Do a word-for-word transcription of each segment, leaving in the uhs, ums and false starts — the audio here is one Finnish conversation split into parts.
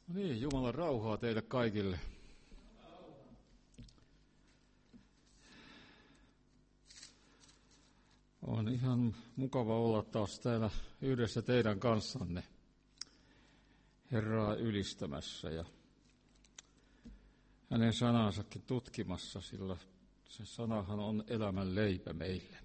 No niin, Jumalan rauhaa teille kaikille. On ihan mukava olla taas täällä yhdessä teidän kanssanne Herraa ylistämässä ja hänen sanansakin tutkimassa, sillä se sanahan on elämän leipä meille.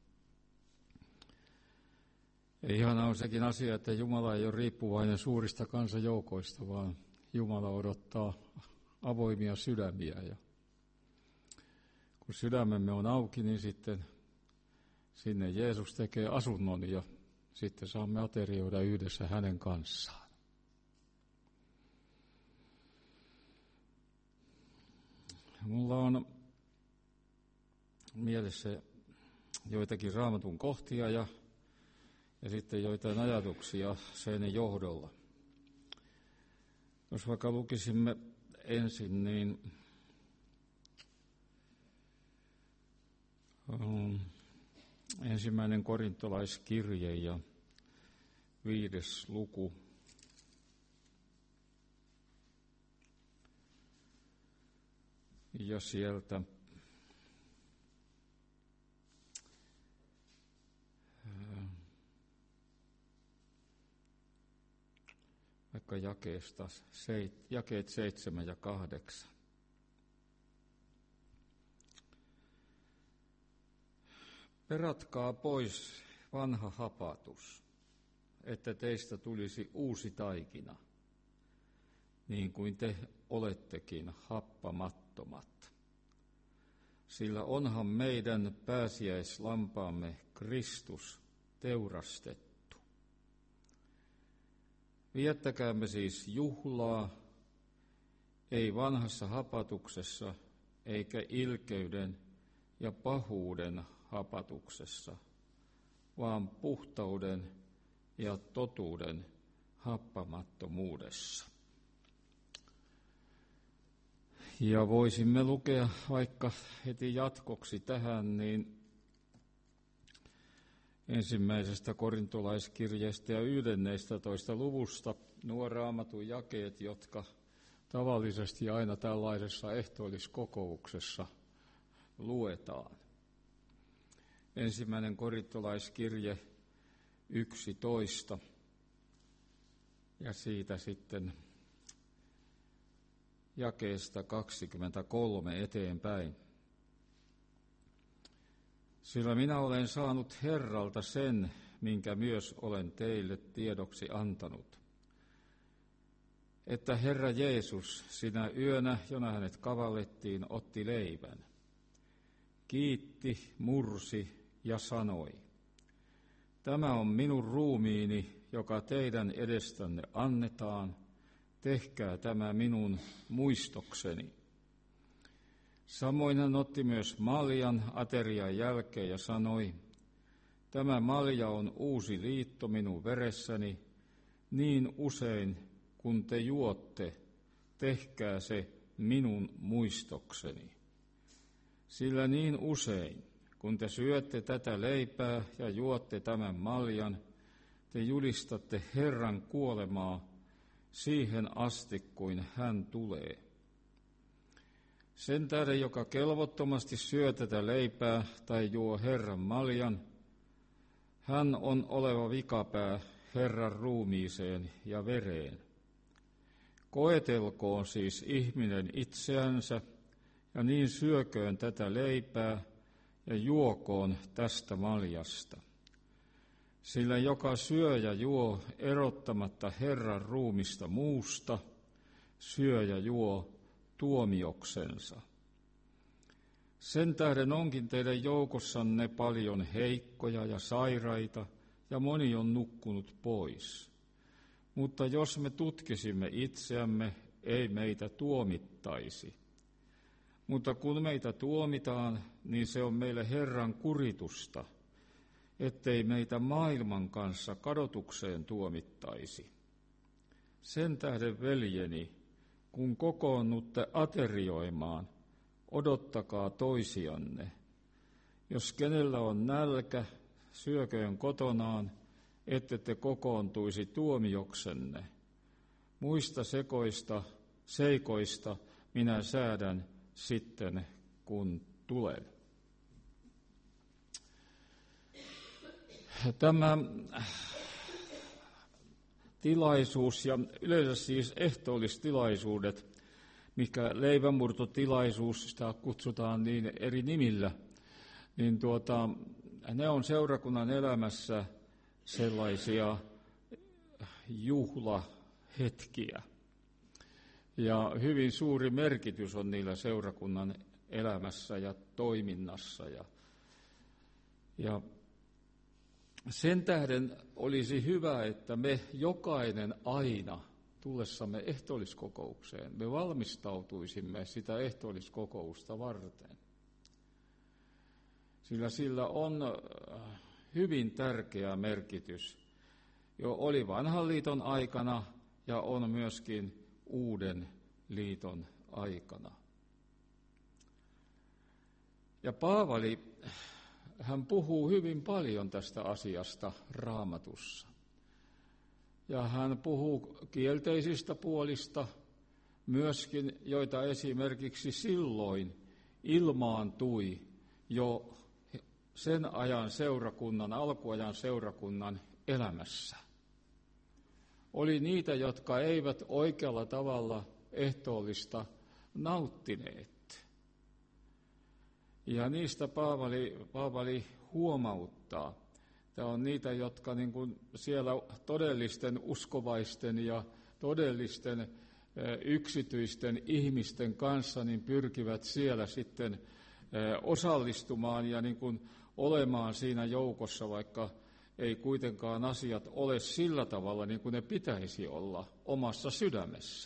Ja ihana on sekin asia, että Jumala ei ole riippuvainen suurista kansanjoukoista, vaan Jumala odottaa avoimia sydämiä. Ja kun sydämemme on auki, niin sitten sinne Jeesus tekee asunnon ja sitten saamme aterioida yhdessä hänen kanssaan. Mulla on mielessä joitakin Raamatun kohtia ja, ja sitten joitain ajatuksia sen johdolla. Jos vaikka lukisimme ensin, niin um, ensimmäinen korintolaiskirje ja viides luku. Ja sieltä vaikka jakeesta, jakeet seitsemän ja kahdeksan. Peratkaa pois vanha hapatus, että teistä tulisi uusi taikina, niin kuin te olettekin happamattomat. Sillä onhan meidän pääsiäislampaamme Kristus teurastettu. Viettäkäämme siis juhlaa, ei vanhassa hapatuksessa, eikä ilkeyden ja pahuuden hapatuksessa, vaan puhtauden ja totuuden happamattomuudessa. Ja voisimme lukea vaikka heti jatkoksi tähän, niin ensimmäisestä korintolaiskirjeestä ja yhdennestätoista luvusta nuo Raamatun jakeet, jotka tavallisesti aina tällaisessa ehtoolliskokouksessa luetaan. Ensimmäinen korintolaiskirje yksitoista ja siitä sitten jakeesta kaksikymmentäkolme eteenpäin. Sillä minä olen saanut Herralta sen, minkä myös olen teille tiedoksi antanut, että Herra Jeesus sinä yönä, jona hänet kavallettiin, otti leivän, kiitti, mursi ja sanoi, tämä on minun ruumiini, joka teidän edestänne annetaan, tehkää tämä minun muistokseni. Samoin hän otti myös maljan aterian jälkeen ja sanoi, tämä malja on uusi liitto minun veressäni, niin usein kun te juotte, tehkää se minun muistokseni. Sillä niin usein, kun te syötte tätä leipää ja juotte tämän maljan, te julistatte Herran kuolemaa siihen asti, kuin hän tulee. Sen tähden, joka kelvottomasti syö tätä leipää tai juo Herran maljan, hän on oleva vikapää Herran ruumiiseen ja vereen. Koetelkoon siis ihminen itseänsä, ja niin syököön tätä leipää ja juokoon tästä maljasta. Sillä joka syö ja juo erottamatta Herran ruumista muusta, syö ja juo tuomioksensa. Sen tähden onkin teidän joukossanne paljon heikkoja ja sairaita, ja moni on nukkunut pois. Mutta jos me tutkisimme itseämme, ei meitä tuomittaisi. Mutta kun meitä tuomitaan, niin se on meille Herran kuritusta, ettei meitä maailman kanssa kadotukseen tuomittaisi. Sen tähden, veljeni, kun kokoonnutte aterioimaan, odottakaa toisianne. Jos kenellä on nälkä, syököön kotonaan, ette te kokoontuisi tuomioksenne. muista sekoista, seikoista minä säädän sitten, kun tulen. Tämä tilaisuus ja yleensä siis ehtoollistilaisuudet, mikä leivänmurtotilaisuus, sitä kutsutaan niin eri nimillä, niin tuota, ne on seurakunnan elämässä sellaisia juhlahetkiä. Ja hyvin suuri merkitys on niillä seurakunnan elämässä ja toiminnassa. Ja, ja sen tähden olisi hyvä, että me jokainen aina tullessamme ehtoolliskokoukseen, me valmistautuisimme sitä ehtoolliskokousta varten. Sillä sillä on hyvin tärkeä merkitys. Jo oli vanhan liiton aikana ja on myöskin uuden liiton aikana. Ja Paavali, hän puhuu hyvin paljon tästä asiasta Raamatussa. Ja hän puhuu kielteisistä puolista myöskin, joita esimerkiksi silloin ilmaantui jo sen ajan seurakunnan, alkuajan seurakunnan elämässä. Oli niitä, jotka eivät oikealla tavalla ehtoollista nauttineet. Ja niistä Paavali, Paavali huomauttaa. Tämä on niitä, jotka niin kuin siellä todellisten uskovaisten ja todellisten yksityisten ihmisten kanssa niin pyrkivät siellä sitten osallistumaan ja niin kuin olemaan siinä joukossa, vaikka ei kuitenkaan asiat ole sillä tavalla niin kuin ne pitäisi olla omassa sydämessä.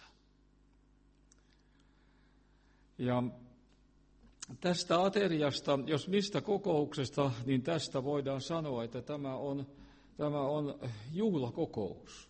Ja tästä ateriasta, jos mistä kokouksesta, niin tästä voidaan sanoa, että tämä on, tämä on juhlakokous.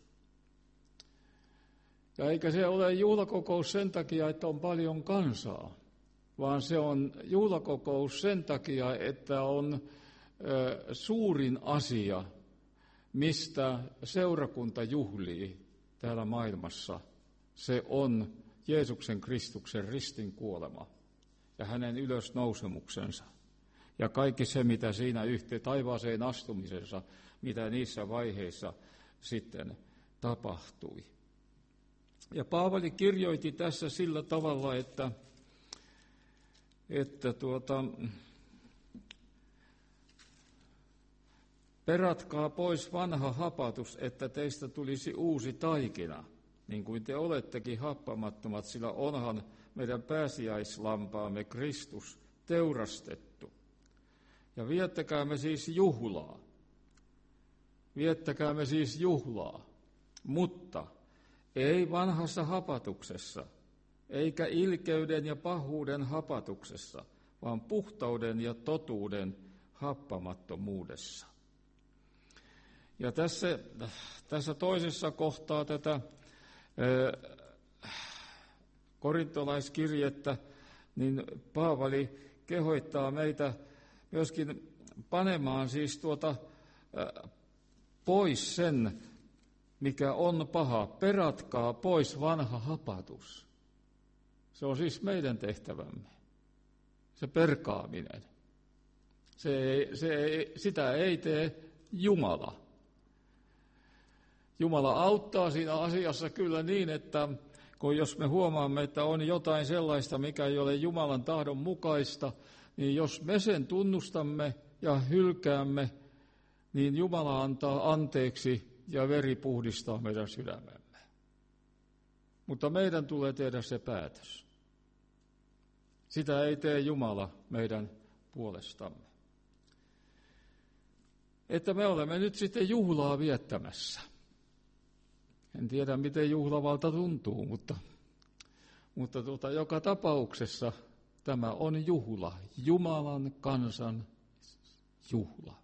Ja eikä se ole juhlakokous sen takia, että on paljon kansaa, vaan se on juhlakokous sen takia, että on ö, suurin asia, mistä seurakunta juhlii täällä maailmassa. Se on Jeesuksen Kristuksen ristin kuolema ja hänen ylösnousemuksensa. Ja kaikki se, mitä siinä yhteen taivaaseen astumisensa, mitä niissä vaiheissa sitten tapahtui. Ja Paavali kirjoitti tässä sillä tavalla, että, että tuota, peratkaa pois vanha hapatus, että teistä tulisi uusi taikina, niin kuin te olettekin happamattomat, sillä onhan meidän pääsiäislampaamme Kristus teurastettu. Ja viettäkäämme siis juhlaa. Viettäkäämme siis juhlaa, mutta ei vanhassa hapatuksessa, eikä ilkeyden ja pahuuden hapatuksessa, vaan puhtauden ja totuuden happamattomuudessa. Ja tässä, tässä toisessa kohtaa tätä äh, korintolaiskirjettä, niin Paavali kehoittaa meitä myöskin panemaan siis tuota äh, pois sen, mikä on paha. Peratkaa pois vanha hapatus. Se on siis meidän tehtävämme. Se perkaaminen. Se ei, se ei, sitä ei tee Jumala. Jumala auttaa siinä asiassa kyllä niin, että kun jos me huomaamme, että on jotain sellaista, mikä ei ole Jumalan tahdon mukaista, niin jos me sen tunnustamme ja hylkäämme, niin Jumala antaa anteeksi ja veri puhdistaa meidän sydämemme. Mutta meidän tulee tehdä se päätös. Sitä ei tee Jumala meidän puolestamme. Että me olemme nyt sitten juhlaa viettämässä. En tiedä, miten juhlavalta tuntuu, mutta, mutta tuota, joka tapauksessa tämä on juhla, Jumalan kansan juhla.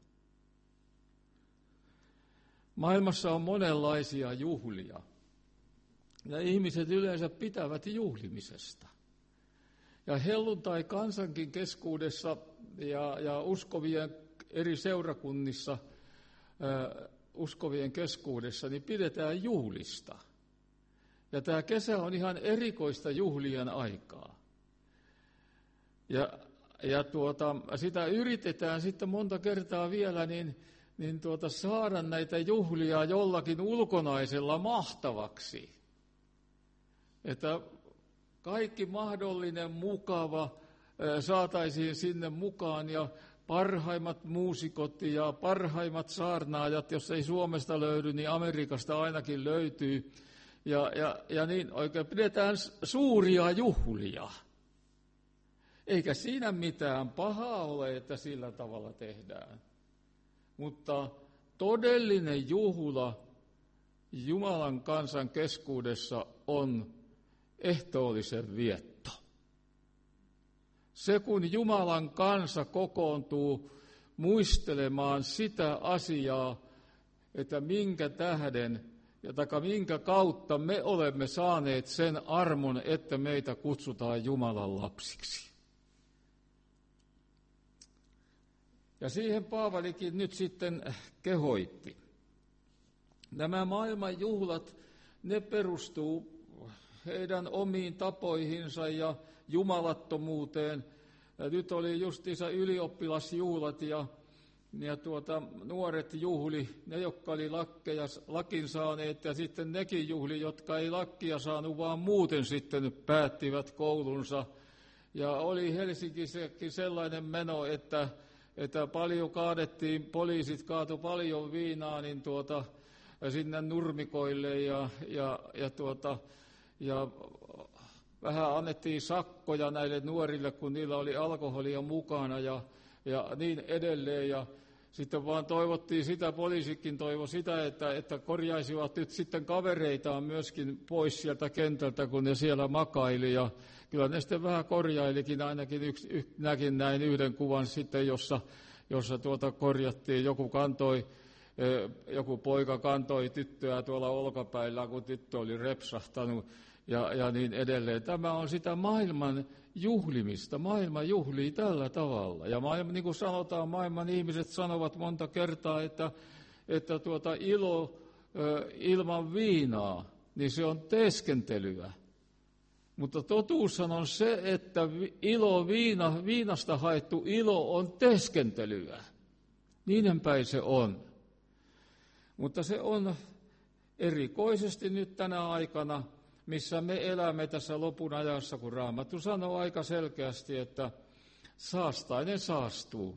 Maailmassa on monenlaisia juhlia, ja ihmiset yleensä pitävät juhlimisesta. Ja helluntai kansankin keskuudessa ja, ja uskovien eri seurakunnissa, ää, uskovien keskuudessa, niin pidetään juhlista. Ja tämä kesä on ihan erikoista juhlien aikaa. Ja, ja tuota, sitä yritetään sitten monta kertaa vielä niin, niin tuota, saada näitä juhlia jollakin ulkonaisella mahtavaksi. Että kaikki mahdollinen mukava saataisiin sinne mukaan ja parhaimmat muusikot ja parhaimmat saarnaajat, jos ei Suomesta löydy, niin Amerikasta ainakin löytyy. Ja, ja, ja niin oikein pidetään suuria juhlia. Eikä siinä mitään pahaa ole, että sillä tavalla tehdään. Mutta todellinen juhla Jumalan kansan keskuudessa on ehtoollisen vietto. Se, kun Jumalan kansa kokoontuu muistelemaan sitä asiaa, että minkä tähden ja taka minkä kautta me olemme saaneet sen armon, että meitä kutsutaan Jumalan lapsiksi. Ja siihen Paavalikin nyt sitten kehoitti. Nämä maailman juhlat, ne perustuu heidän omiin tapoihinsa ja jumalattomuuteen. Ja nyt oli justiinsa ylioppilasjuhlat ja, ja tuota, nuoret juhli, ne jotka oli lakkeja, lakin saaneet, ja sitten nekin juhli, jotka ei lakkia saanut, vaan muuten sitten päättivät koulunsa. Ja oli Helsingissäkin sellainen meno, että, että paljon kaadettiin, poliisit kaatu paljon viinaa niin tuota, sinne nurmikoille ja, ja, ja, tuota, ja vähän annettiin sakkoja näille nuorille, kun niillä oli alkoholia mukana ja, ja niin edelleen. Ja sitten vaan toivottiin sitä, poliisikin toivoi sitä, että, että korjaisivat nyt sitten kavereitaan myöskin pois sieltä kentältä, kun ne siellä makaili. Ja kyllä ne sitten vähän korjailikin, ainakin yksi, yksi, näkin näin yhden kuvan sitten, jossa, jossa tuota korjattiin, joku kantoi, joku poika kantoi tyttöä tuolla olkapäillä, kun tyttö oli repsahtanut. Ja, ja niin edelleen. Tämä on sitä maailman juhlimista. Maailma juhlii tällä tavalla. Ja maailma, niin kuin sanotaan, maailman ihmiset sanovat monta kertaa, että, että tuota ilo ö, ilman viinaa, niin se on teeskentelyä. Mutta totuushan on se, että ilo, viina, viinasta haettu ilo on teeskentelyä. Niiden päin se on. Mutta se on erikoisesti nyt tänä aikana, missä me elämme tässä lopun ajassa, kun Raamattu sanoo aika selkeästi, että saastainen saastuu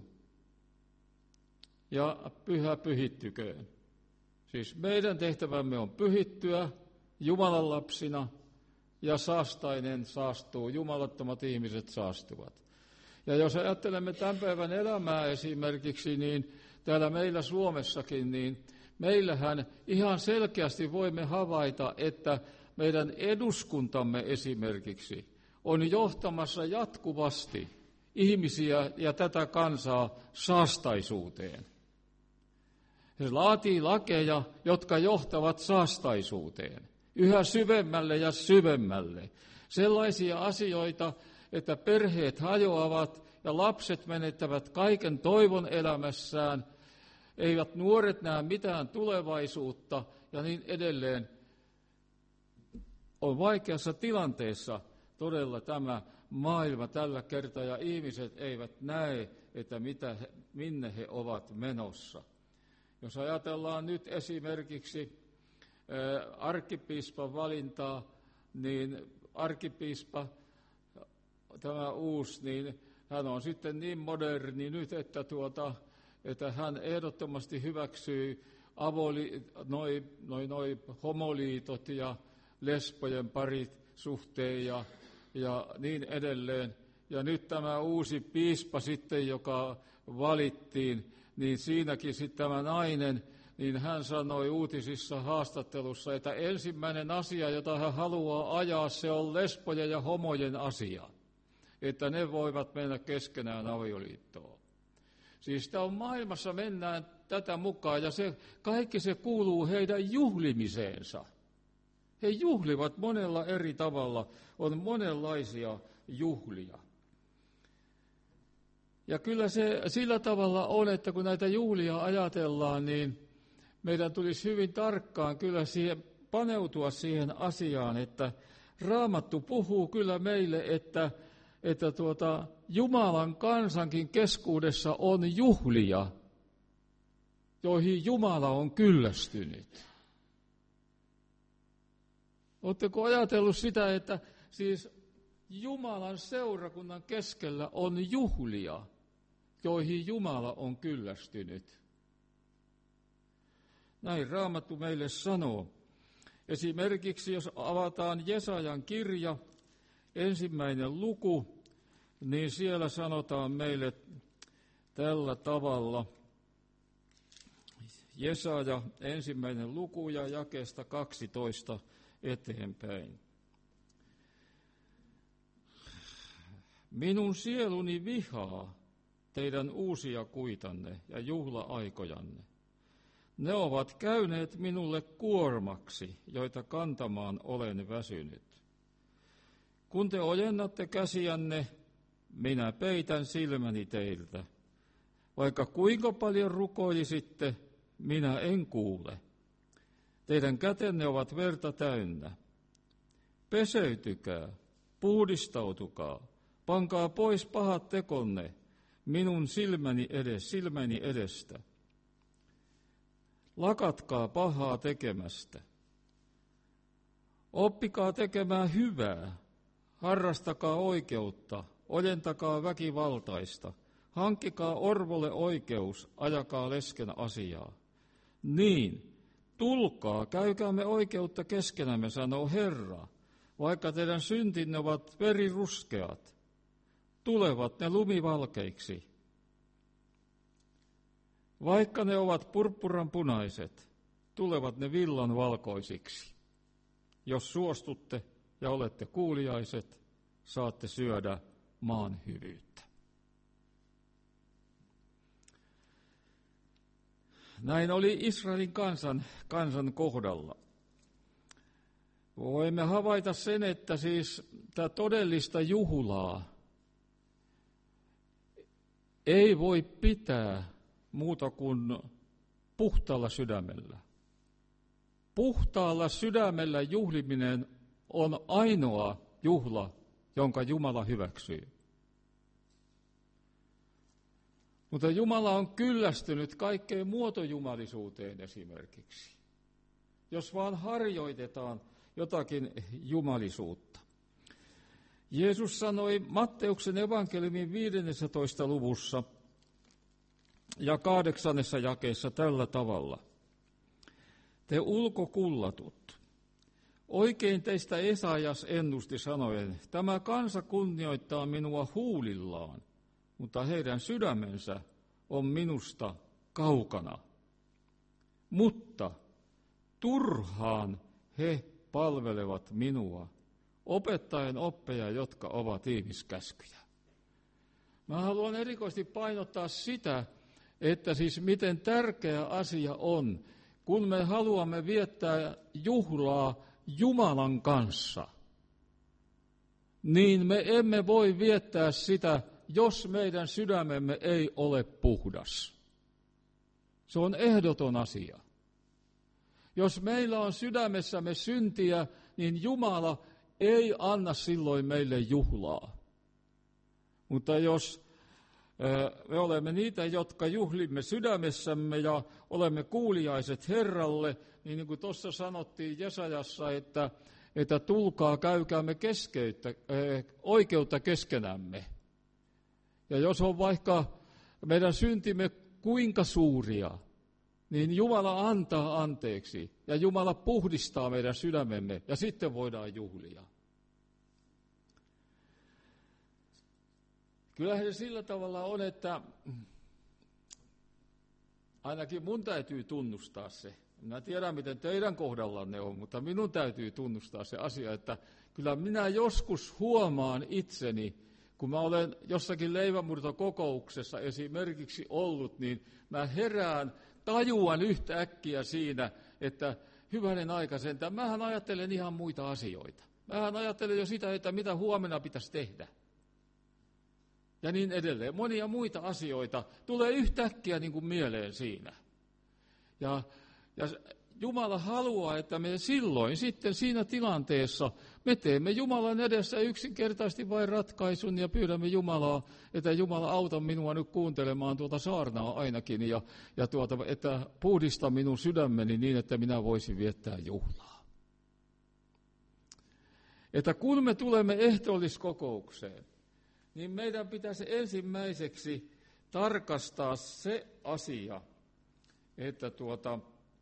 ja pyhä pyhittyköön. Siis meidän tehtävämme on pyhittyä Jumalan lapsina ja saastainen saastuu, jumalattomat ihmiset saastuvat. Ja jos ajattelemme tämän päivän elämää esimerkiksi, niin täällä meillä Suomessakin, niin meillähän ihan selkeästi voimme havaita, että meidän eduskuntamme esimerkiksi on johtamassa jatkuvasti ihmisiä ja tätä kansaa saastaisuuteen. Se laatii lakeja, jotka johtavat saastaisuuteen, yhä syvemmälle ja syvemmälle. Sellaisia asioita, että perheet hajoavat ja lapset menettävät kaiken toivon elämässään, eivät nuoret näe mitään tulevaisuutta ja niin edelleen. On vaikeassa tilanteessa todella tämä maailma tällä kertaa, ja ihmiset eivät näe, että mitä he, minne he ovat menossa. Jos ajatellaan nyt esimerkiksi ää, arkkipiispan valintaa, niin arkkipiispa, tämä uusi, niin hän on sitten niin moderni nyt, että, tuota, että hän ehdottomasti hyväksyy avoli, noi, noi, noi homoliitot ja lesbojen parit suhteen ja, ja niin edelleen. Ja nyt tämä uusi piispa sitten, joka valittiin, niin siinäkin sitten tämä nainen, niin hän sanoi uutisissa haastattelussa, että ensimmäinen asia, jota hän haluaa ajaa, se on lesbojen ja homojen asia. Että ne voivat mennä keskenään avioliittoon. Siis tämä on maailmassa, mennään tätä mukaan, ja se, kaikki se kuuluu heidän juhlimiseensa. He juhlivat monella eri tavalla, on monenlaisia juhlia. Ja kyllä se sillä tavalla on, että kun näitä juhlia ajatellaan, niin meidän tulisi hyvin tarkkaan kyllä siihen paneutua siihen asiaan, että Raamattu puhuu kyllä meille, että, että tuota, Jumalan kansankin keskuudessa on juhlia, joihin Jumala on kyllästynyt. Oletteko ajatellut sitä, että siis Jumalan seurakunnan keskellä on juhlia, joihin Jumala on kyllästynyt? Näin Raamattu meille sanoo. Esimerkiksi jos avataan Jesajan kirja, ensimmäinen luku, niin siellä sanotaan meille tällä tavalla. Jesaja, ensimmäinen luku ja jakeesta kaksitoista eteenpäin. Minun sieluni vihaa teidän uusia kuitanne ja juhla-aikojanne. Ne ovat käyneet minulle kuormaksi, joita kantamaan olen väsynyt. Kun te ojennatte käsiänne, minä peitän silmäni teiltä. Vaikka kuinka paljon rukoilisitte, minä en kuule. Teidän kätenne ovat verta täynnä. Peseytykää, puhdistautukaa, pankaa pois pahat tekonne minun silmäni edes, silmäni edestä. Lakatkaa pahaa tekemästä. Oppikaa tekemään hyvää, harrastakaa oikeutta, ojentakaa väkivaltaista, hankkikaa orvolle oikeus, ajakaa lesken asiaa. Niin, tulkaa, käykäämme oikeutta keskenämme, sanoo Herra, vaikka teidän syntinne ovat veriruskeat, tulevat ne lumivalkeiksi. Vaikka ne ovat purppuran punaiset, tulevat ne villan valkoisiksi. Jos suostutte ja olette kuuliaiset, saatte syödä maan hyvyyttä. Näin oli Israelin kansan, kansan kohdalla. Voimme havaita sen, että siis tämä todellista juhlaa ei voi pitää muuta kuin puhtaalla sydämellä. Puhtaalla sydämellä juhliminen on ainoa juhla, jonka Jumala hyväksyy. Mutta Jumala on kyllästynyt kaikkeen muotojumalisuuteen esimerkiksi, jos vaan harjoitetaan jotakin jumalisuutta. Jeesus sanoi Matteuksen evankeliumin viidennessä luvussa ja kahdeksannessa jakeessa tällä tavalla. Te ulkokullatut, oikein teistä Esajas ennusti sanoen, tämä kansa kunnioittaa minua huulillaan, mutta heidän sydämensä on minusta kaukana. Mutta turhaan he palvelevat minua, opettaen oppeja, jotka ovat ihmiskäskyjä. Mä haluan erikoisesti painottaa sitä, että siis miten tärkeä asia on, kun me haluamme viettää juhlaa Jumalan kanssa, niin me emme voi viettää sitä, jos meidän sydämemme ei ole puhdas. Se on ehdoton asia. Jos meillä on sydämessämme syntiä, niin Jumala ei anna silloin meille juhlaa. Mutta jos me olemme niitä, jotka juhlimme sydämessämme ja olemme kuuliaiset Herralle, niin, niin kuin tuossa sanottiin Jesajassa, että, että tulkaa käykäämme keskeyttä, oikeutta keskenämme. Ja jos on vaikka meidän syntimme kuinka suuria, niin Jumala antaa anteeksi ja Jumala puhdistaa meidän sydämemme ja sitten voidaan juhlia. Kyllähän se sillä tavalla on, että ainakin mun täytyy tunnustaa se. Minä tiedän, miten teidän kohdallanne on, mutta minun täytyy tunnustaa se asia, että kyllä minä joskus huomaan itseni, kun mä olen jossakin leivänmurtokokouksessa esimerkiksi ollut, niin mä herään, tajuan yhtäkkiä siinä, että hyvänen aika sentään, mähän ajattelen ihan muita asioita. Mähän ajattelen jo sitä, että mitä huomenna pitäisi tehdä. Ja niin edelleen. Monia muita asioita tulee yhtäkkiä niin kuin mieleen siinä. Ja, ja Jumala haluaa, että me silloin sitten siinä tilanteessa me teemme Jumalan edessä yksinkertaisesti vain ratkaisun ja pyydämme Jumalaa, että Jumala auta minua nyt kuuntelemaan tuota saarnaa ainakin ja, ja tuota, että puhdista minun sydämeni niin, että minä voisin viettää juhlaa. Että kun me tulemme ehtoolliskokoukseen, niin meidän pitäisi ensimmäiseksi tarkastaa se asia, että, tuota,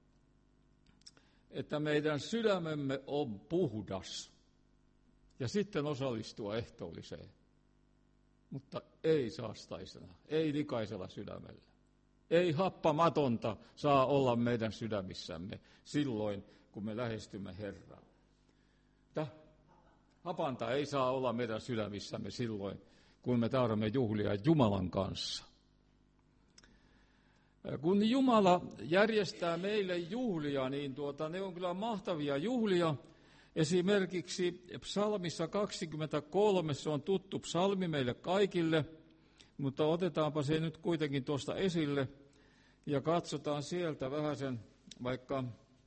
että meidän sydämemme on puhdas ja sitten osallistua ehtoolliseen, mutta ei saastaisena, ei likaisella sydämellä. Ei happamatonta saa olla meidän sydämissämme silloin, kun me lähestymme Herraa. Täh? Hapanta ei saa olla meidän sydämissämme silloin, kun me tahdomme juhlia Jumalan kanssa. Kun Jumala järjestää meille juhlia, niin tuota, ne on kyllä mahtavia juhlia. Esimerkiksi psalmissa kaksikymmentäkolme, se on tuttu psalmi meille kaikille, mutta otetaanpa se nyt kuitenkin tuosta esille ja katsotaan sieltä vähän sen vaikka,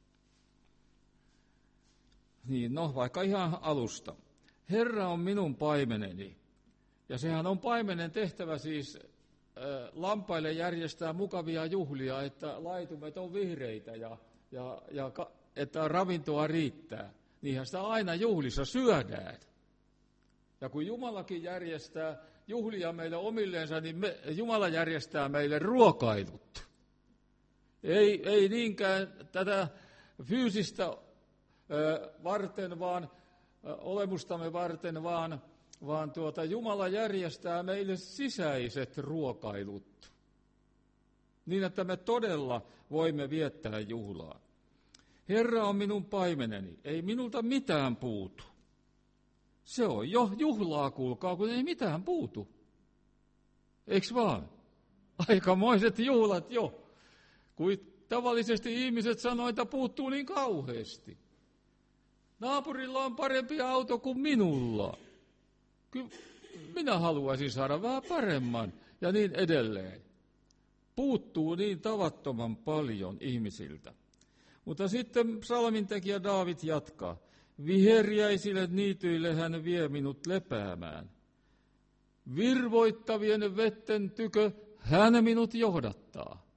niin no, vaikka ihan alusta. Herra on minun paimeneni. Ja sehän on paimenen tehtävä siis äh, lampaille järjestää mukavia juhlia, että laitumet on vihreitä ja, ja, ja ka, että ravintoa riittää. Niinhän sitä aina juhlissa syödään. Ja kun Jumalakin järjestää juhlia meille omilleensa, niin me, Jumala järjestää meille ruokailut. Ei, ei niinkään tätä fyysistä äh, varten, vaan äh, olemustamme varten, vaan vaan tuota, Jumala järjestää meille sisäiset ruokailut, niin että me todella voimme viettää juhlaa. Herra on minun paimeneni, ei minulta mitään puutu. Se on jo juhlaa, kuulkaa, kun ei mitään puutu. Eiks vaan? Aikamoiset juhlat jo. Kuin tavallisesti ihmiset sanoo, että puuttuu niin kauheasti. Naapurilla on parempi auto kuin minulla. Kyllä minä haluaisin saada vähän paremman ja niin edelleen. Puuttuu niin tavattoman paljon ihmisiltä. Mutta sitten psalmintekijä Daavid jatkaa. Viheriäisille niityille hän vie minut lepäämään. Virvoittavien vetten tykö hän minut johdattaa.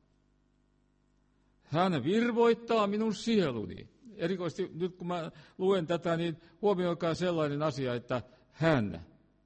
Hän virvoittaa minun sieluni. Erikoisesti nyt kun mä luen tätä, niin huomioikaa sellainen asia, että hän,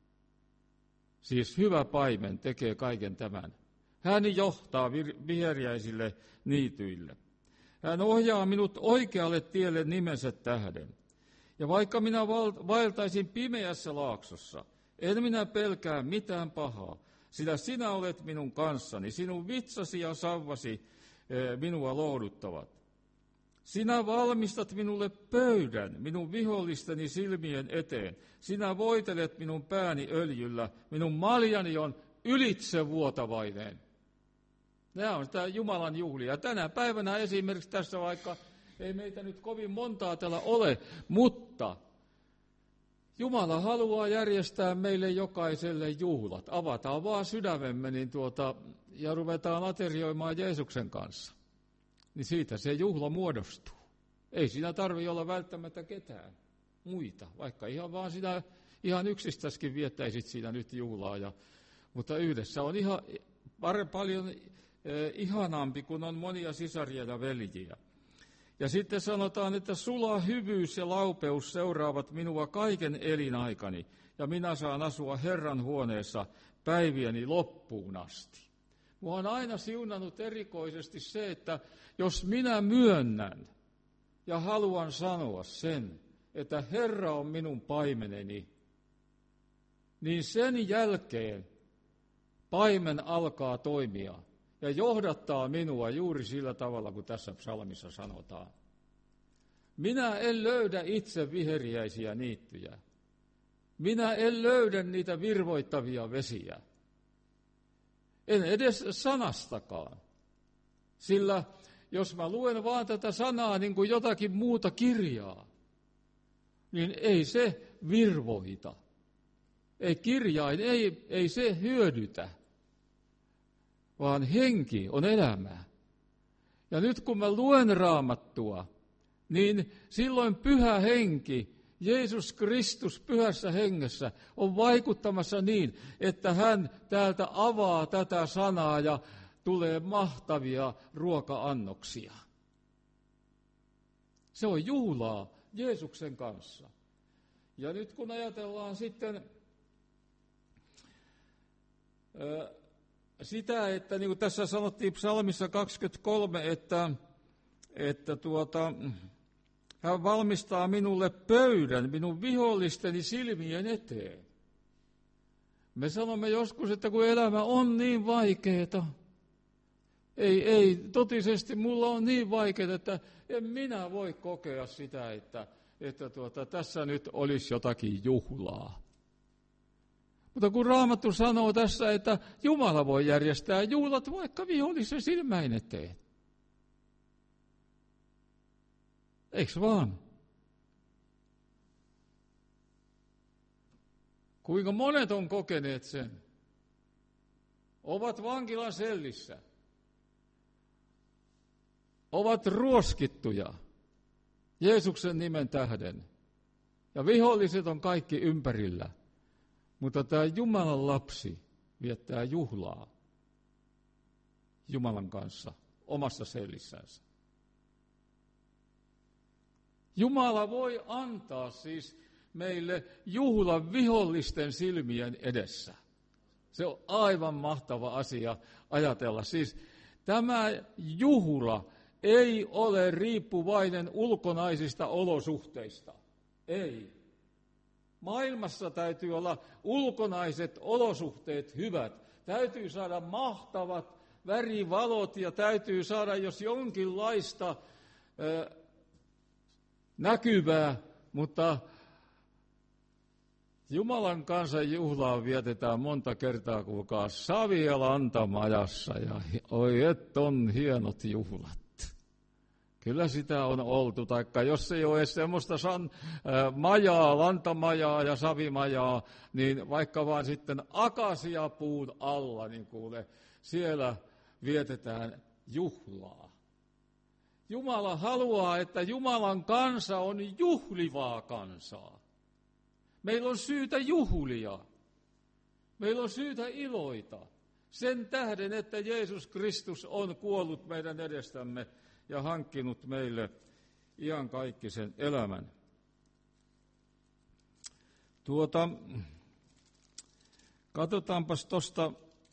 siis hyvä paimen, tekee kaiken tämän. Hän johtaa viheriäisille niityille. Hän ohjaa minut oikealle tielle nimensä tähden. Ja vaikka minä vaeltaisin pimeässä laaksossa, en minä pelkää mitään pahaa, sillä sinä olet minun kanssani, sinun vitsasi ja sauvasi minua lohduttavat. Sinä valmistat minulle pöydän minun vihollisteni silmien eteen. Sinä voitelet minun pääni öljyllä, minun maljani on ylitsevuotavainen. Nämä on sitä Jumalan juhlia. Tänä päivänä esimerkiksi tässä, vaikka ei meitä nyt kovin montaa täällä ole, mutta Jumala haluaa järjestää meille jokaiselle juhlat. Avataan vaan sydämemme niin tuota, ja ruvetaan aterioimaan Jeesuksen kanssa. Niin siitä se juhla muodostuu. Ei siinä tarvitse olla välttämättä ketään muita, vaikka ihan vaan sinä ihan yksistäskin viettäisit siinä nyt juhlaa. Ja, mutta yhdessä on ihan paljon eh, ihanampi, kun on monia sisaria ja veljiä. Ja sitten sanotaan, että sula hyvyys ja laupeus seuraavat minua kaiken elinaikani, ja minä saan asua Herran huoneessa päivieni loppuun asti. Mua on aina siunannut erikoisesti se, että jos minä myönnän ja haluan sanoa sen, että Herra on minun paimeneni, niin sen jälkeen paimen alkaa toimia ja johdattaa minua juuri sillä tavalla, kuin tässä psalmissa sanotaan. Minä en löydä itse viheriäisiä niittyjä. Minä en löydä niitä virvoittavia vesiä. En edes sanastakaan. Sillä jos mä luen vaan tätä sanaa niin kuin jotakin muuta kirjaa, niin ei se virvoita. Ei kirjain, ei, ei se hyödytä, vaan henki on elämää. Ja nyt kun mä luen Raamattua, niin silloin pyhä henki, Jeesus Kristus pyhässä hengessä on vaikuttamassa niin, että hän täältä avaa tätä sanaa ja tulee mahtavia ruoka-annoksia. Se on juhlaa Jeesuksen kanssa. Ja nyt kun ajatellaan sitten sitä, että niin kuin tässä sanottiin psalmissa kaksikymmentäkolme, että, että tuota, hän valmistaa minulle pöydän minun vihollisteni silmien eteen. Me sanomme joskus, että kun elämä on niin vaikeaa, ei, ei, totisesti mulla on niin vaikeaa, että en minä voi kokea sitä, että, että tuota, tässä nyt olisi jotakin juhlaa. Mutta kun Raamattu sanoo tässä, että Jumala voi järjestää juhlat vaikka vihollisen silmäin eteen. Eiks vaan? Kuinka monet on kokeneet sen? Ovat vankilan sellissä. Ovat ruoskittuja Jeesuksen nimen tähden. Ja viholliset on kaikki ympärillä. Mutta tämä Jumalan lapsi viettää juhlaa Jumalan kanssa omassa sellissänsä. Jumala voi antaa siis meille juhlan vihollisten silmien edessä. Se on aivan mahtava asia ajatella. Siis tämä juhla ei ole riippuvainen ulkonaisista olosuhteista. Ei. Maailmassa täytyy olla ulkonaiset olosuhteet hyvät. Täytyy saada mahtavat värivalot ja täytyy saada jos jonkinlaista ö, näkyvää, mutta Jumalan kansan juhlaa vietetään monta kertaa, kuulkaa, savi- ja lantamajassa, ja oi et on hienot juhlat. Kyllä sitä on oltu, taikka jos ei ole edes semmoista san, äh, majaa, lantamajaa ja savimajaa, niin vaikka vaan sitten akasiapuun alla, niin kuule, siellä vietetään juhlaa. Jumala haluaa, että Jumalan kansa on juhlivaa kansaa. Meillä on syytä juhlia. Meillä on syytä iloita sen tähden, että Jeesus Kristus on kuollut meidän edestämme ja hankkinut meille iankaikkisen elämän. Tuota, katsotaanpas tuosta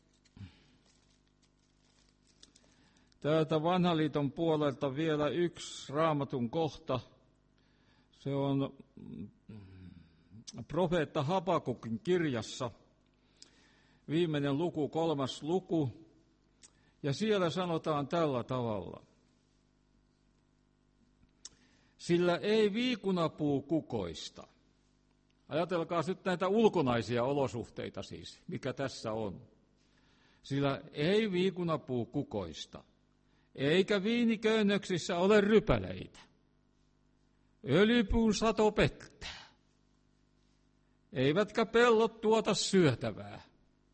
täältä Vanhan liiton puolelta vielä yksi Raamatun kohta. Se on profeetta Habakukin kirjassa, viimeinen luku, kolmas luku, ja siellä sanotaan tällä tavalla. Sillä ei viikunapuu kukoista. Ajatelkaa nyt näitä ulkonaisia olosuhteita siis, mikä tässä on. Sillä ei viikunapuu kukoista, eikä viiniköynnöksissä ole rypäleitä. Öljypuun sato pettää. Eivätkä pellot tuota syötävää.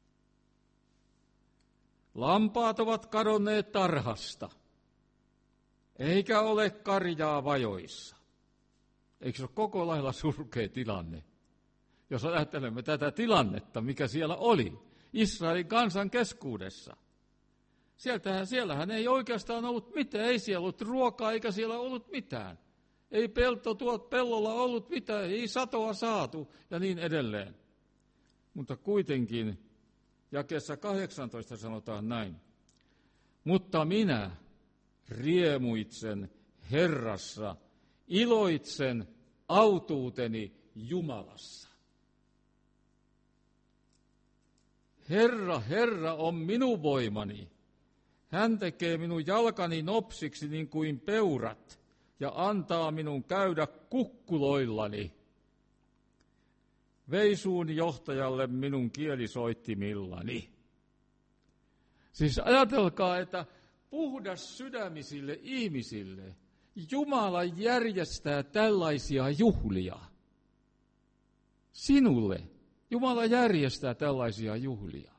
Lampaat ovat kadonneet tarhasta, eikä ole karjaa vajoissa. Eikö se ole koko lailla surkea tilanne? Jos ajattelemme tätä tilannetta, mikä siellä oli Israelin kansan keskuudessa. Sieltähän, siellähän ei oikeastaan ollut mitään, ei siellä ollut ruokaa eikä siellä ollut mitään. Ei pelto tuot pellolla ollut mitään, ei satoa saatu ja niin edelleen. Mutta kuitenkin jakeessa kahdeksantoista sanotaan näin. Mutta minä riemuitsen Herrassa, iloitsen autuuteni Jumalassa. Herra, Herra on minun voimani. Hän tekee minun jalkani nopsiksi niin kuin peurat ja antaa minun käydä kukkuloillani. Veisuun johtajalle minun kielisoittimillani. Siis ajatelkaa, että puhdas sydämisille ihmisille Jumala järjestää tällaisia juhlia. Sinulle Jumala järjestää tällaisia juhlia.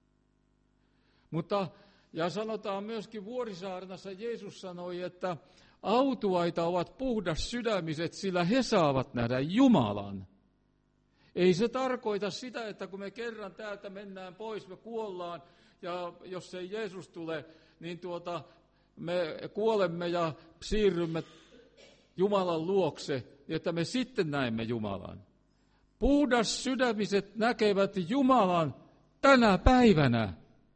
Mutta, ja sanotaan myöskin Vuorisaarnassa, Jeesus sanoi, että Autuaita ovat puhdas sydämiset, sillä he saavat nähdä Jumalan. Ei se tarkoita sitä, että kun me kerran täältä mennään pois, me kuollaan, ja jos ei Jeesus tule, niin tuota, me kuolemme ja siirrymme Jumalan luokse, että me sitten näemme Jumalan. Puhdas sydämiset näkevät Jumalan tänä päivänä.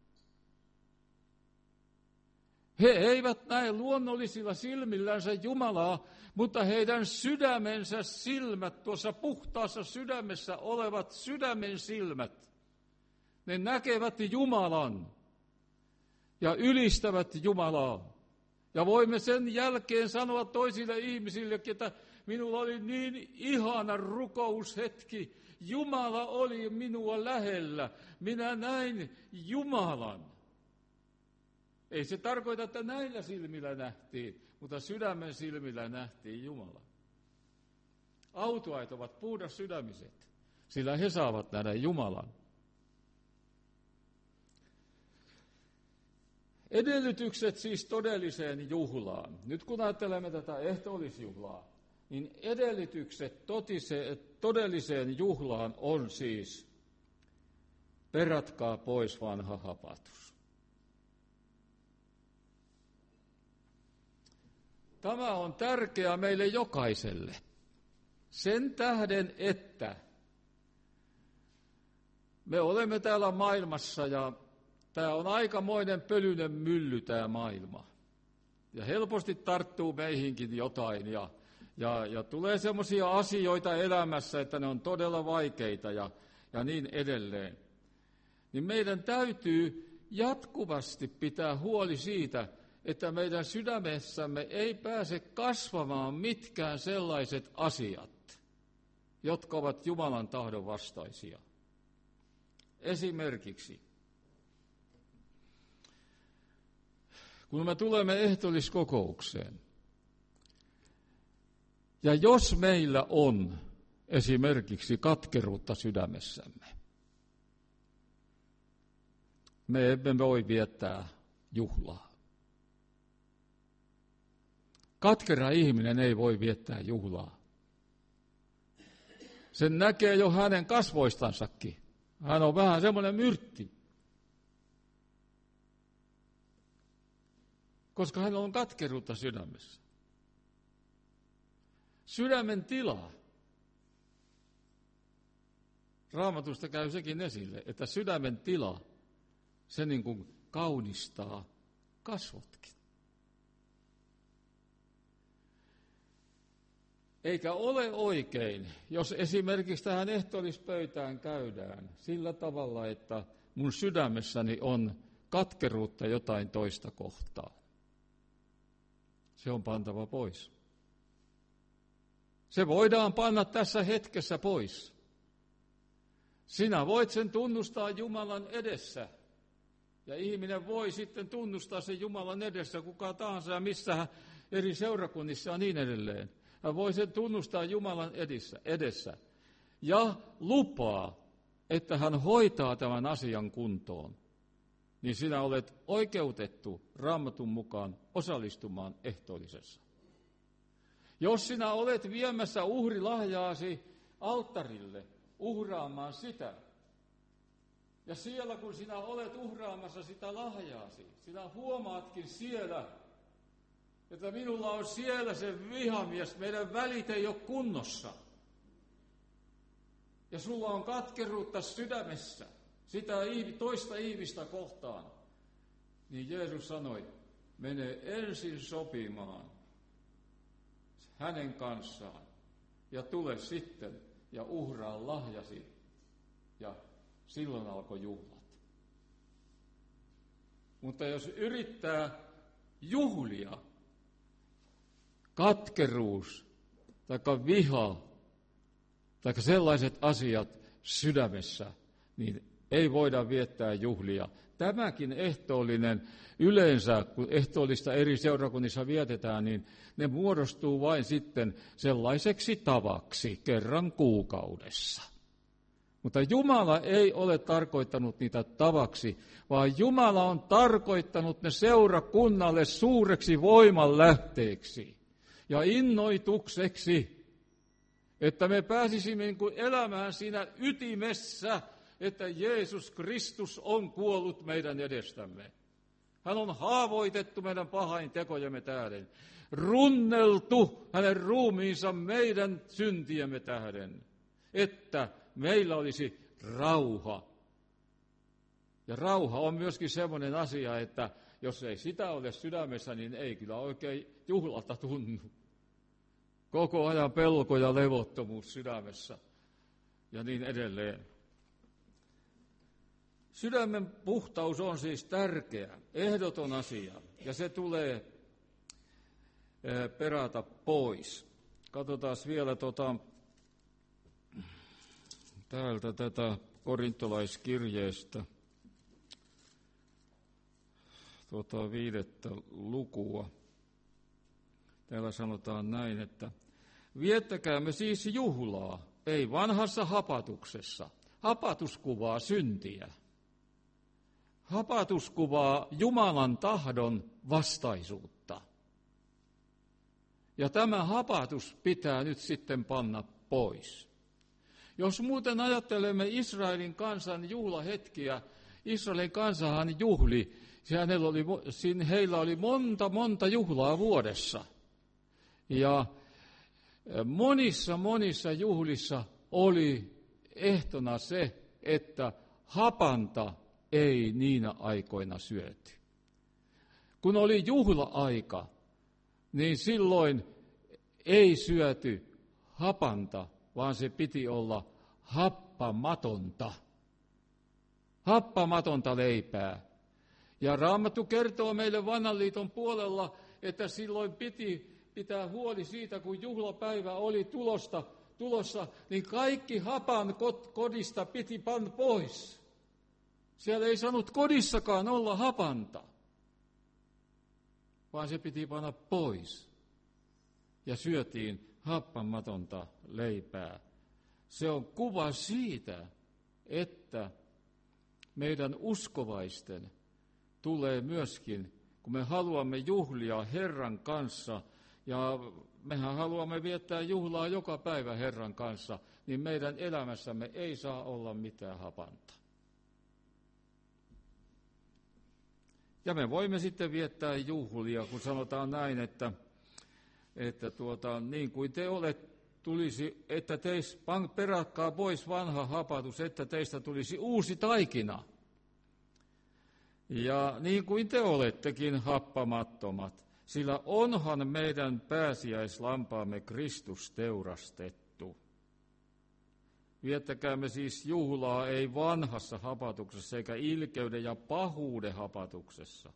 He eivät näe luonnollisilla silmillänsä Jumalaa, mutta heidän sydämensä silmät, tuossa puhtaassa sydämessä olevat sydämen silmät, ne näkevät Jumalan ja ylistävät Jumalaa. Ja voimme sen jälkeen sanoa toisille ihmisille, että minulla oli niin ihana rukoushetki, Jumala oli minua lähellä, minä näin Jumalan. Ei se tarkoita, että näillä silmillä nähtiin, mutta sydämen silmillä nähtiin Jumala. Autuaat ovat puhdas sydämiset, sillä he saavat nähdä Jumalan. Edellytykset siis todelliseen juhlaan. Nyt kun ajattelemme tätä ehtoollisjuhlaa, niin edellytykset totise, todelliseen juhlaan on siis: peratkaa pois vanha hapatus. Tämä on tärkeää meille jokaiselle. Sen tähden, että me olemme täällä maailmassa ja tämä on aikamoinen pölyinen mylly tämä maailma. Ja helposti tarttuu meihinkin jotain ja, ja, ja tulee semmoisia asioita elämässä, että ne on todella vaikeita ja, ja niin edelleen. Niin meidän täytyy jatkuvasti pitää huoli siitä, että meidän sydämessämme ei pääse kasvamaan mitkään sellaiset asiat, jotka ovat Jumalan tahdon vastaisia. Esimerkiksi, kun me tulemme ehtoolliskokoukseen, ja jos meillä on esimerkiksi katkeruutta sydämessämme, me emme voi viettää juhlaa. Katkera ihminen ei voi viettää juhlaa. Sen näkee jo hänen kasvoistansakin. Hän on vähän semmoinen myrtti. Koska hän on katkeruutta sydämessä. Sydämen tila. Raamatusta käy sekin esille, että sydämen tila, se niin kuin kaunistaa kasvotkin. Eikä ole oikein, jos esimerkiksi tähän ehtoollispöytään käydään sillä tavalla, että mun sydämessäni on katkeruutta jotain toista kohtaan. Se on pantava pois. Se voidaan panna tässä hetkessä pois. Sinä voit sen tunnustaa Jumalan edessä. Ja ihminen voi sitten tunnustaa sen Jumalan edessä, kuka tahansa ja missä eri seurakunnissa ja niin edelleen. Hän voi sen tunnustaa Jumalan edessä, edessä ja lupaa, että hän hoitaa tämän asian kuntoon. Niin sinä olet oikeutettu Raamatun mukaan osallistumaan ehtoollisessa. Jos sinä olet viemässä uhrilahjaasi alttarille uhraamaan sitä, ja siellä kun sinä olet uhraamassa sitä lahjaasi, sinä huomaatkin siellä, että minulla on siellä se vihamies, meidän välit ei ole kunnossa. Ja sulla on katkeruutta sydämessä, sitä toista ihmistä kohtaan. Niin Jeesus sanoi, mene ensin sopimaan hänen kanssaan ja tule sitten ja uhraa lahjasi. Ja silloin alkoi juhlat. Mutta jos yrittää juhlia, katkeruus tai viha tai sellaiset asiat sydämessä, niin ei voida viettää juhlia. Tämäkin ehtoollinen yleensä, kun ehtoollista eri seurakunnissa vietetään, niin ne muodostuu vain sitten sellaiseksi tavaksi kerran kuukaudessa. Mutta Jumala ei ole tarkoittanut niitä tavaksi, vaan Jumala on tarkoittanut ne seurakunnalle suureksi voimanlähteeksi ja innoitukseksi, että me pääsisimme niin kuin elämään siinä ytimessä, että Jeesus Kristus on kuollut meidän edestämme. Hän on haavoitettu meidän pahain tekojemme tähden, runneltu hänen ruumiinsa meidän syntiemme tähden, että meillä olisi rauha. Ja rauha on myöskin semmoinen asia, että jos ei sitä ole sydämessä, niin ei kyllä oikein juhlalta tunnu. Koko ajan pelko ja levottomuus sydämessä ja niin edelleen. Sydämen puhtaus on siis tärkeä, ehdoton asia, ja se tulee perata pois. Katsotaan vielä tuota, täältä tätä korintolaiskirjeestä, tuota viidettä lukua. Täällä sanotaan näin, että viettäkäämme siis juhlaa, ei vanhassa hapatuksessa. Hapatus kuvaa syntiä. Hapatus kuvaa Jumalan tahdon vastaisuutta. Ja tämä hapatus pitää nyt sitten panna pois. Jos muuten ajattelemme Israelin kansan juhlahetkiä, Israelin kansahan juhli, heillä oli, heillä oli monta, monta juhlaa vuodessa. Ja monissa, monissa juhlissa oli ehtona se, että hapanta ei niinä aikoina syöty. Kun oli juhla-aika, niin silloin ei syöty hapanta, vaan se piti olla happamatonta. Happamatonta leipää. Ja Raamattu kertoo meille Vanhan liiton puolella, että silloin piti pitää huoli siitä, kun juhlapäivä oli tulosta, tulossa, niin kaikki hapan kodista piti panna pois. Siellä ei saanut kodissakaan olla hapanta, vaan se piti panna pois. Ja syötiin happamatonta leipää. Se on kuva siitä, että meidän uskovaisten tulee myöskin, kun me haluamme juhlia Herran kanssa, ja mehän haluamme viettää juhlaa joka päivä Herran kanssa, niin meidän elämässämme ei saa olla mitään hapanta. Ja me voimme sitten viettää juhlia, kun sanotaan näin, että, että tuota, niin kuin te olette, tulisi, että teistä peratkaa pois vanha hapatus, että teistä tulisi uusi taikina. Ja niin kuin te olettekin happamattomat, sillä onhan meidän pääsiäislampaamme Kristus teurastettu. Viettäkäämme siis juhlaa ei vanhassa hapatuksessa eikä ilkeyden ja pahuuden hapatuksessa.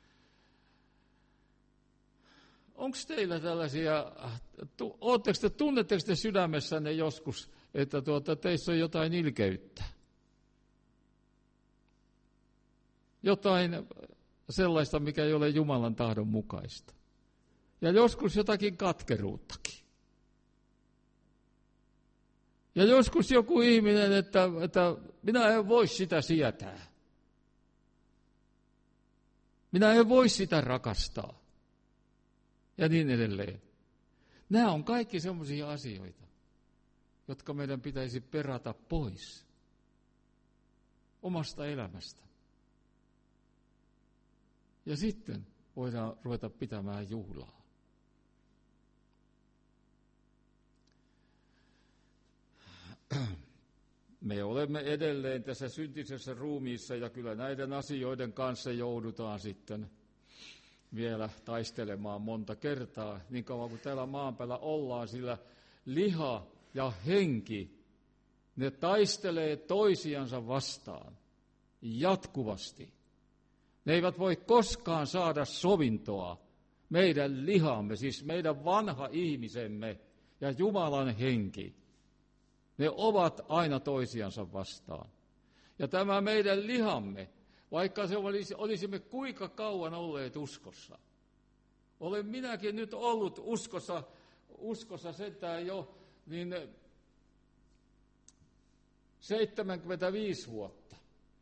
Onko teillä tällaisia, ootteko te, tunnetteko te sydämessänne joskus, että tuota, teissä on jotain ilkeyttä? Jotain sellaista, mikä ei ole Jumalan tahdon mukaista. Ja joskus jotakin katkeruuttakin. Ja joskus joku ihminen, että, että minä en voi sitä sietää. Minä en voi sitä rakastaa. Ja niin edelleen. Nämä on kaikki sellaisia asioita, jotka meidän pitäisi perata pois omasta elämästä. Ja sitten voidaan ruveta pitämään juhlaa. Me olemme edelleen tässä syntisessä ruumiissa ja kyllä näiden asioiden kanssa joudutaan sitten vielä taistelemaan monta kertaa, niin kauan kuin täällä maan päällä ollaan, sillä liha ja henki, ne taistelee toisiansa vastaan jatkuvasti. Ne eivät voi koskaan saada sovintoa meidän lihamme, siis meidän vanha ihmisemme ja Jumalan henki. Ne ovat aina toisiansa vastaan. Ja tämä meidän lihamme, vaikka se olisi, olisimme kuinka kauan olleet uskossa. Olen minäkin nyt ollut uskossa, uskossa sentään jo, niin seitsemänkymmentäviisi vuotta.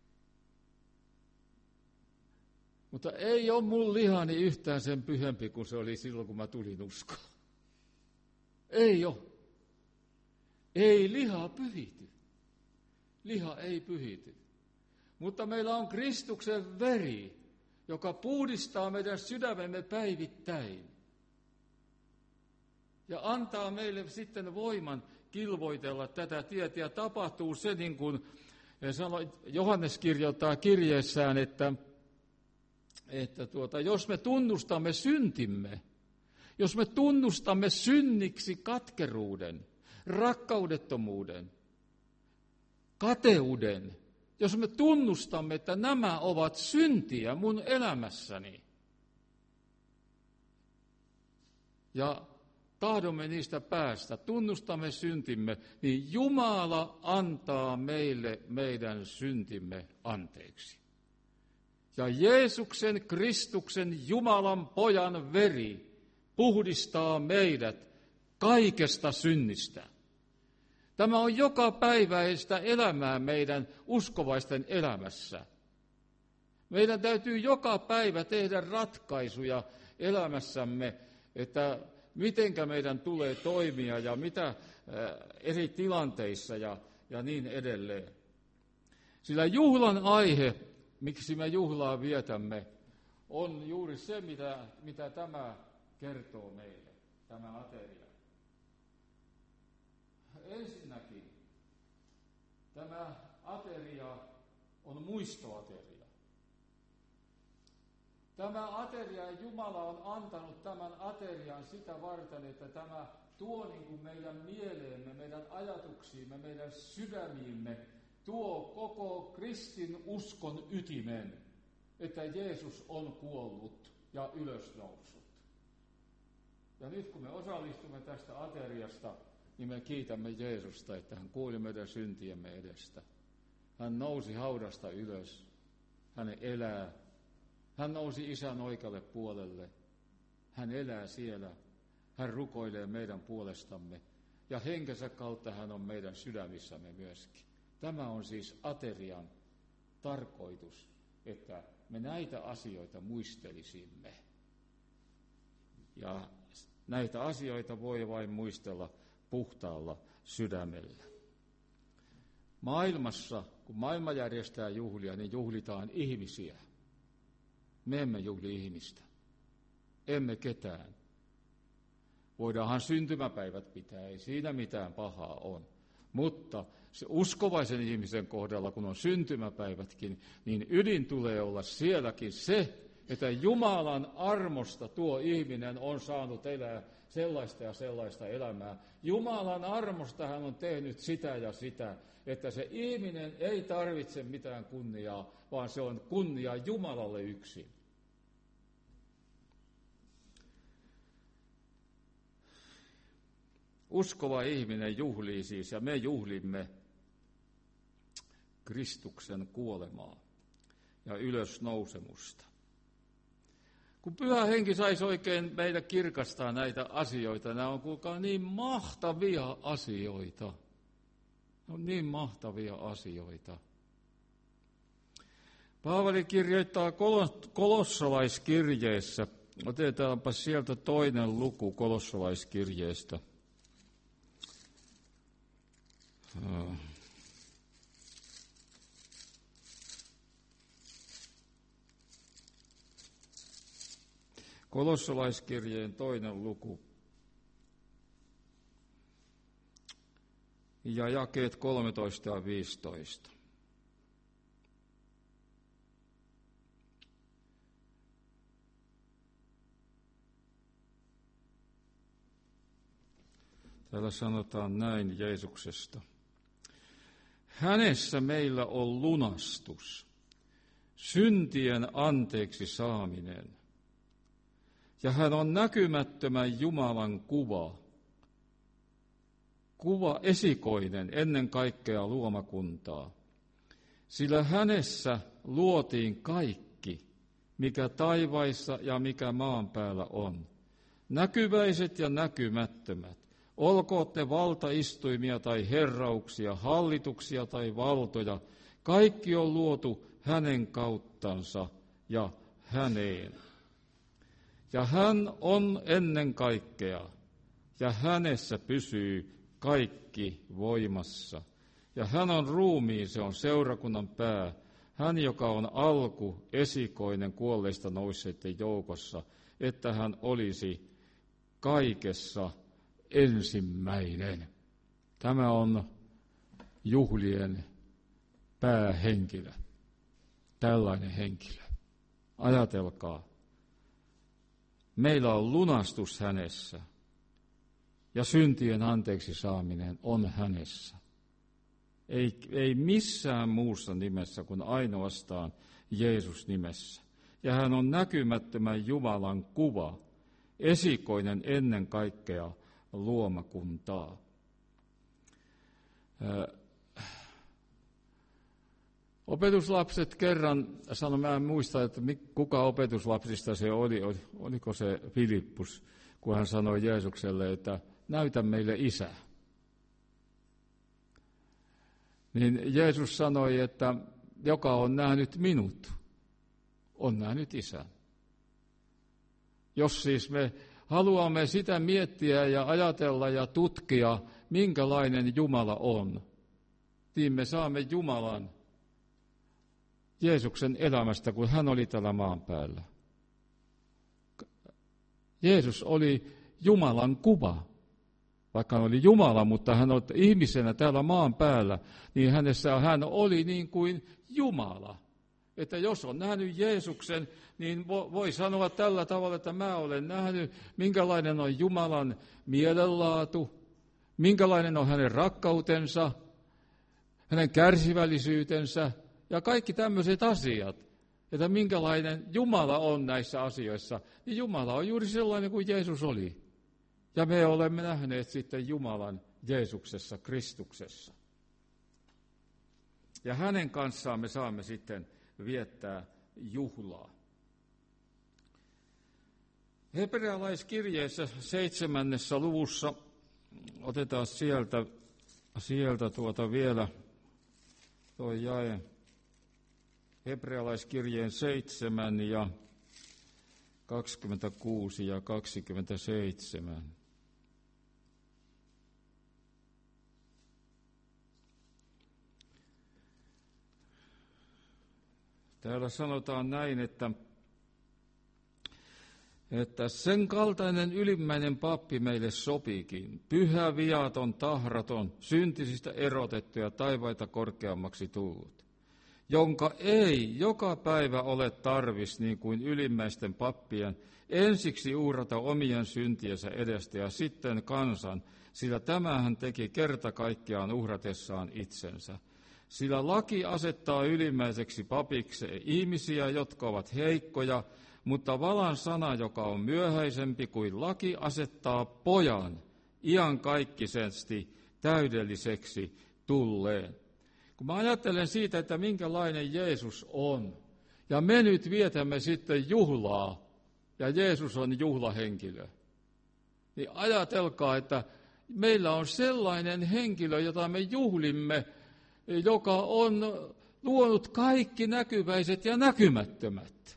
Mutta ei ole mun lihani yhtään sen pyhempi kuin se oli silloin, kun mä tulin uskoon. Ei ole. Ei liha pyhity. Liha ei pyhity. Mutta meillä on Kristuksen veri, joka puhdistaa meidän sydämemme päivittäin. Ja antaa meille sitten voiman kilvoitella tätä tietä. Ja tapahtuu se, niin kuin Johannes kirjoittaa kirjeessään, että, että tuota, jos me tunnustamme syntimme, jos me tunnustamme synniksi katkeruuden, rakkaudettomuuden, kateuden, jos me tunnustamme, että nämä ovat syntiä mun elämässäni, ja tahdomme niistä päästä, tunnustamme syntimme, niin Jumala antaa meille meidän syntimme anteeksi. Ja Jeesuksen, Kristuksen, Jumalan pojan veri puhdistaa meidät kaikesta synnistä. Tämä on joka päiväistä elämää meidän uskovaisten elämässä. Meidän täytyy joka päivä tehdä ratkaisuja elämässämme, että mitenkä meidän tulee toimia ja mitä eri tilanteissa ja, ja niin edelleen. Sillä juhlan aihe, miksi me juhlaa vietämme, on juuri se, mitä, mitä tämä kertoo meille, tämä ateria. Ensinnäkin tämä ateria on muistoateria. Tämä ateria, Jumala on antanut tämän aterian sitä varten, että tämä tuo niin kuin meidän mieleemme, meidän ajatuksiimme, meidän sydämiimme, tuo koko kristin uskon ytimen, että Jeesus on kuollut ja ylösnoussut. Ja nyt kun me osallistumme tästä ateriasta, niin me kiitämme Jeesusta, että hän kuoli meidän syntiemme edestä. Hän nousi haudasta ylös. Hän elää. Hän nousi Isän oikealle puolelle. Hän elää siellä. Hän rukoilee meidän puolestamme. Ja henkensä kautta hän on meidän sydämissämme myöskin. Tämä on siis aterian tarkoitus, että me näitä asioita muistelisimme. Ja näitä asioita voi vain muistella puhtaalla sydämellä. Maailmassa, kun maailma järjestää juhlia, niin juhlitaan ihmisiä. Me emme juhli ihmistä. Emme ketään. Voidaanhan syntymäpäivät pitää, ei siinä mitään pahaa on. Mutta se uskovaisen ihmisen kohdalla, kun on syntymäpäivätkin, niin ydin tulee olla sielläkin se, että Jumalan armosta tuo ihminen on saanut elää sellaista ja sellaista elämää. Jumalan armosta hän on tehnyt sitä ja sitä, että se ihminen ei tarvitse mitään kunniaa, vaan se on kunnia Jumalalle yksin. Uskova ihminen juhlii siis, ja me juhlimme Kristuksen kuolemaa ja ylösnousemusta. Kun Pyhä Henki saisi oikein meitä kirkastaa näitä asioita, nämä on kuulkaa niin mahtavia asioita. Ne on niin mahtavia asioita. Paavali kirjoittaa kolossalaiskirjeessä, otetaanpa sieltä toinen luku kolossalaiskirjeestä. Kolossalaiskirjeen toinen luku. Ja jakeet kolmetoista ja viisitoista. Täällä sanotaan näin Jeesuksesta. Hänessä meillä on lunastus, syntien anteeksi saaminen. Ja hän on näkymättömän Jumalan kuva, kuva esikoinen ennen kaikkea luomakuntaa. Sillä hänessä luotiin kaikki, mikä taivaissa ja mikä maan päällä on. Näkyväiset ja näkymättömät, Olkoot ne valtaistuimia tai herrauksia, hallituksia tai valtoja, kaikki on luotu hänen kauttansa ja häneen. Ja hän on ennen kaikkea, ja hänessä pysyy kaikki voimassa. Ja hän on ruumiin, se on seurakunnan pää, hän, joka on alku, esikoinen kuolleista nousseiden joukossa, että hän olisi kaikessa ensimmäinen. Tämä on juhlien päähenkilö, tällainen henkilö. Ajatelkaa, meillä on lunastus hänessä ja syntien anteeksi saaminen on hänessä. Ei, ei missään muussa nimessä kuin ainoastaan Jeesus nimessä. Ja hän on näkymättömän Jumalan kuva, esikoinen ennen kaikkea luomakuntaa. Ö, opetuslapset kerran, sanon, mä en muista, että kuka opetuslapsista se oli, oliko se Filippus, kun hän sanoi Jeesukselle, että näytä meille Isä. Niin Jeesus sanoi, että joka on nähnyt minut, on nähnyt Isän. Jos siis me haluamme sitä miettiä ja ajatella ja tutkia, minkälainen Jumala on, niin me saamme Jumalan Jeesuksen elämästä, kun hän oli täällä maan päällä. Jeesus oli Jumalan kuva. Vaikka hän oli Jumala, mutta hän oli ihmisenä täällä maan päällä, niin hänessä hän oli niin kuin Jumala. Että jos on nähnyt Jeesuksen, niin voi sanoa tällä tavalla, että mä olen nähnyt, minkälainen on Jumalan mielenlaatu, minkälainen on hänen rakkautensa, hänen kärsivällisyytensä ja kaikki tämmöiset asiat. Että minkälainen Jumala on näissä asioissa, niin Jumala on juuri sellainen kuin Jeesus oli. Ja me olemme nähneet sitten Jumalan Jeesuksessa, Kristuksessa. Ja hänen kanssaan me saamme sitten viettää juhlaa. Hebrealaiskirjeessä seitsemännessä luvussa, otetaan sieltä, sieltä tuota vielä tuo jae, Hebrealaiskirjeen seitsemän ja kaksikymmentäkuusi ja kaksikymmentäseitsemän. Täällä sanotaan näin, että, että sen kaltainen ylimmäinen pappi meille sopiikin, pyhä, viaton, tahraton, syntisistä erotettu ja taivaita korkeammaksi tullut, jonka ei joka päivä ole tarvis niin kuin ylimmäisten pappien ensiksi uhrata omien syntiensä edestä ja sitten kansan, sillä tämähän teki kerta kaikkiaan uhratessaan itsensä. Sillä laki asettaa ylimmäiseksi papiksi ihmisiä, jotka ovat heikkoja, mutta valan sana, joka on myöhäisempi kuin laki, asettaa pojan iankaikkisesti täydelliseksi tulleen. Kun mä ajattelen siitä, että minkälainen Jeesus on, ja me nyt vietämme sitten juhlaa, ja Jeesus on juhlahenkilö, niin ajatelkaa, että meillä on sellainen henkilö, jota me juhlimme, joka on luonut kaikki näkyväiset ja näkymättömät.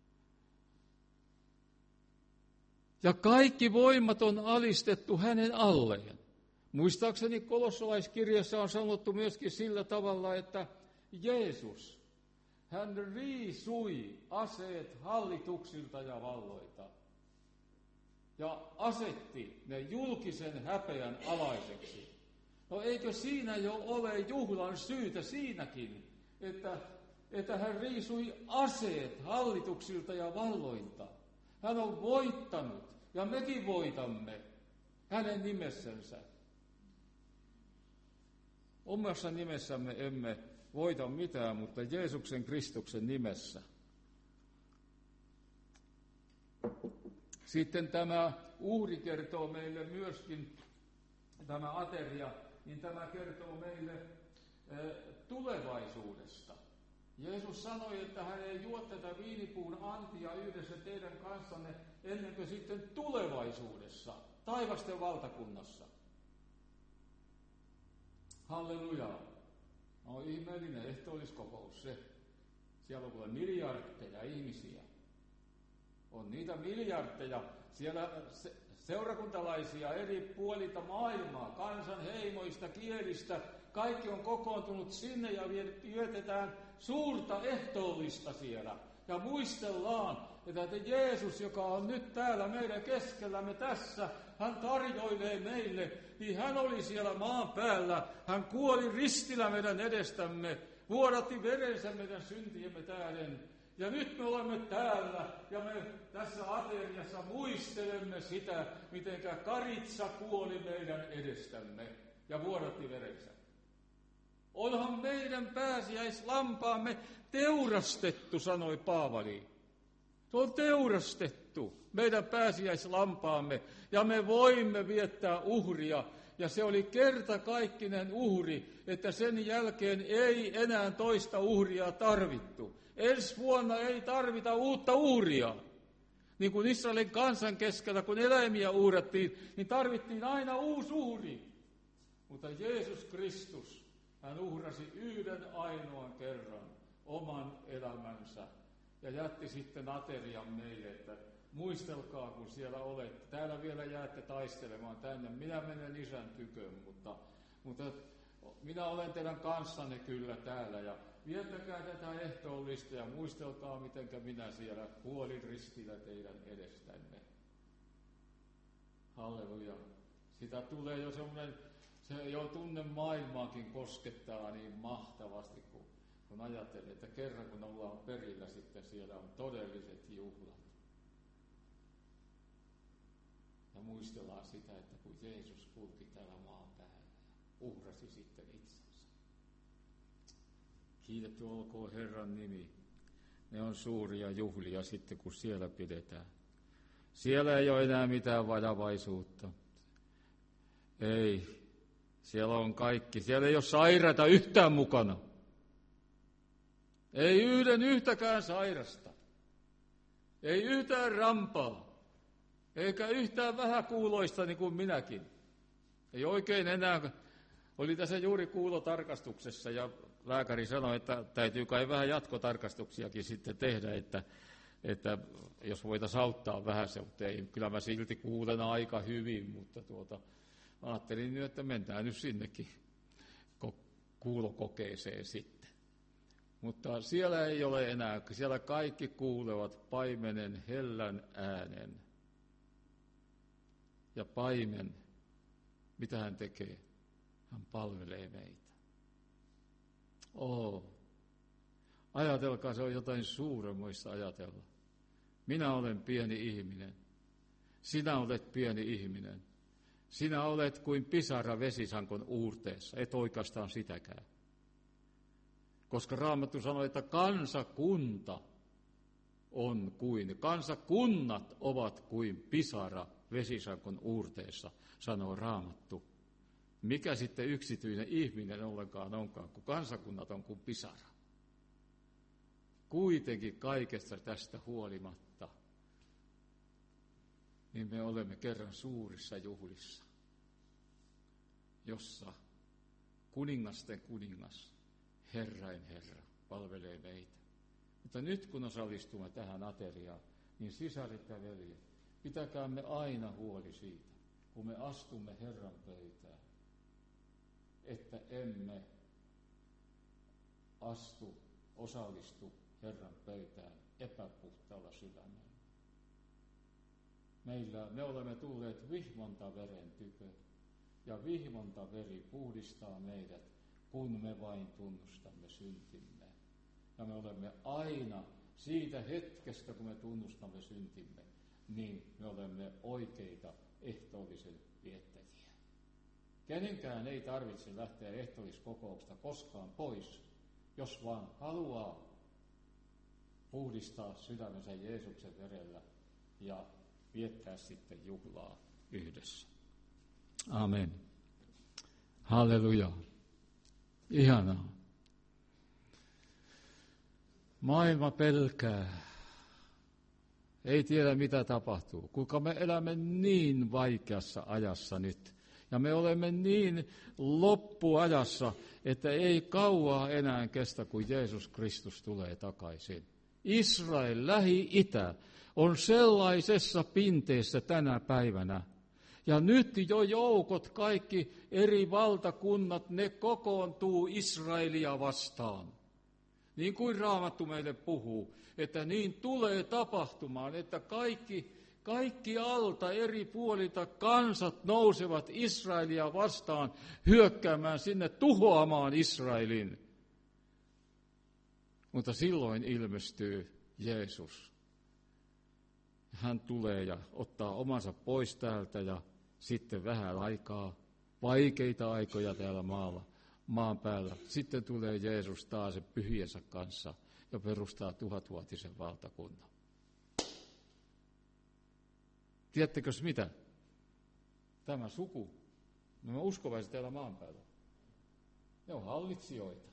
Ja kaikki voimat on alistettu hänen alleen. Muistaakseni kolossalaiskirjassa on sanottu myöskin sillä tavalla, että Jeesus, hän riisui aseet hallituksilta ja valloilta ja asetti ne julkisen häpeän alaiseksi. No eikö siinä jo ole juhlan syytä siinäkin, että, että hän riisui aseet hallituksilta ja valloilta. Hän on voittanut ja mekin voitamme hänen nimessänsä. Omassa nimessämme emme voita mitään, mutta Jeesuksen Kristuksen nimessä. Sitten tämä uhri kertoo meille myöskin, tämä ateria, niin tämä kertoo meille e, tulevaisuudesta. Jeesus sanoi, että hän ei juo tätä viinipuun antia yhdessä teidän kanssanne ennen kuin sitten tulevaisuudessa, taivasten valtakunnassa. Halleluja. No ihmeellinen ehtoolliskokous se. Siellä on kuule miljardeja ihmisiä. On niitä miljardeja. Siellä se, seurakuntalaisia eri puolilta maailmaa, kansan heimoista, kielistä. Kaikki on kokoontunut sinne ja vietetään suurta ehtoollista siellä. Ja muistellaan, että Jeesus, joka on nyt täällä meidän keskellämme tässä, hän tarjoilee meille, niin hän oli siellä maan päällä. Hän kuoli ristillä meidän edestämme, vuodatti verensä meidän syntiemme tähden. Ja nyt me olemme täällä ja me tässä ateriassa muistelemme sitä, mitenkä Karitsa kuoli meidän edestämme ja vuodatti verensä. Onhan meidän pääsiäislampaamme teurastettu, sanoi Paavali. Se on teurastettu, meidän pääsiäislampaamme, ja me voimme viettää uhria. Ja se oli kertakaikkinen uhri, että sen jälkeen ei enää toista uhria tarvittu. Ensi vuonna ei tarvita uutta uhria. Niin kuin Israelin kansan keskellä, kun eläimiä uhrattiin, niin tarvittiin aina uusi uhri. Mutta Jeesus Kristus, hän uhrasi yhden ainoan kerran oman elämänsä ja jätti sitten aterian meille, että muistelkaa, kun siellä olette. Täällä vielä jäätte taistelemaan tänne. Minä menen Isän tykön, mutta, mutta minä olen teidän kanssanne kyllä täällä. Ja viettäkää tätä ehtoollista ja muistelkaa, mitenkä minä siellä kuolin ristillä teidän edestänne. Halleluja. Sitä tulee jo semmoinen, se jo tunne maailmaakin koskettaa niin mahtavasti, kun, kun ajattelen, että kerran kun ollaan perillä, sitten siellä on todelliset juhlat. Ja muistellaan sitä, että kun Jeesus kulki täällä maan päällä ja uhrasi sitten itsensä. Kiitetty olkoon Herran nimi. Ne on suuria juhlia sitten, kun siellä pidetään. Siellä ei ole enää mitään vajavaisuutta. Ei. Siellä on kaikki. Siellä ei ole sairaita yhtään mukana. Ei yhden yhtäkään sairasta. Ei yhtään rampaa. Eikä yhtään vähäkuuloista niin kuin minäkin. Ei oikein enää. Oli tässä juuri kuulotarkastuksessa ja lääkäri sanoi, että täytyy kai vähän jatkotarkastuksiakin sitten tehdä, että, että jos voitaisiin auttaa vähän se, mutta ei, kyllä mä silti kuulen aika hyvin, mutta tuota, ajattelin nyt, että mennään nyt sinnekin kuulokokeeseen sitten. Mutta siellä ei ole enää, siellä kaikki kuulevat paimenen hellän äänen. Ja paimen, mitä hän tekee? Hän palvelee meitä. Oo. Ajatelkaa, se on jotain suuremmoista ajatella. Minä olen pieni ihminen. Sinä olet pieni ihminen. Sinä olet kuin pisara vesisankon uurteessa, et oikeastaan sitäkään. Koska Raamattu sanoi, että kansakunta on kuin, kansakunnat ovat kuin pisara vesisankon uurteessa, sanoo Raamattu. Mikä sitten yksityinen ihminen ollenkaan onkaan, kun kansakunnat on kuin pisara. Kuitenkin kaikesta tästä huolimatta, niin me olemme kerran suurissa juhlissa, jossa kuningasten kuningas, Herrain Herra, palvelee meitä. Mutta nyt kun osallistumme tähän ateriaan, niin sisarit ja veljet, pitäkäämme aina huoli siitä, kun me astumme Herran pöytään, että emme astu, osallistu Herran pöytään epäpuhtaalla sydämellä. Meillä, me olemme tulleet vihmontaveren tykö, ja vihmontaveri puhdistaa meidät, kun me vain tunnustamme syntimme. Ja me olemme aina siitä hetkestä, kun me tunnustamme syntimme, niin me olemme oikeita ehtoollisen viettäjiä. Kenenkään ei tarvitse lähteä ehtoolliskokouksesta koskaan pois, jos vaan haluaa puhdistaa sydämensä Jeesuksen verellä ja viettää sitten juhlaa yhdessä. Amen. Halleluja. Ihanaa. Maailma pelkää. Ei tiedä, mitä tapahtuu. Kuinka me elämme niin vaikeassa ajassa nyt. Ja me olemme niin loppuajassa, että ei kauaa enää kestä, kun Jeesus Kristus tulee takaisin. Israel, Lähi-Itä, on sellaisessa pinteessä tänä päivänä. Ja nyt jo joukot, kaikki eri valtakunnat, ne kokoontuu Israelia vastaan. Niin kuin Raamattu meille puhuu, että niin tulee tapahtumaan, että kaikki, kaikki alta eri puolilta kansat nousevat Israelia vastaan hyökkäämään sinne, tuhoamaan Israelin. Mutta silloin ilmestyy Jeesus. Hän tulee ja ottaa omansa pois täältä ja sitten vähän aikaa, vaikeita aikoja täällä maalla, maan päällä. Sitten tulee Jeesus taas pyhiensä kanssa ja perustaa tuhatvuotisen valtakunnan. Tiedättekö mitä? Tämä suku, nämä uskovaiset täällä maan päällä, ne on hallitsijoita.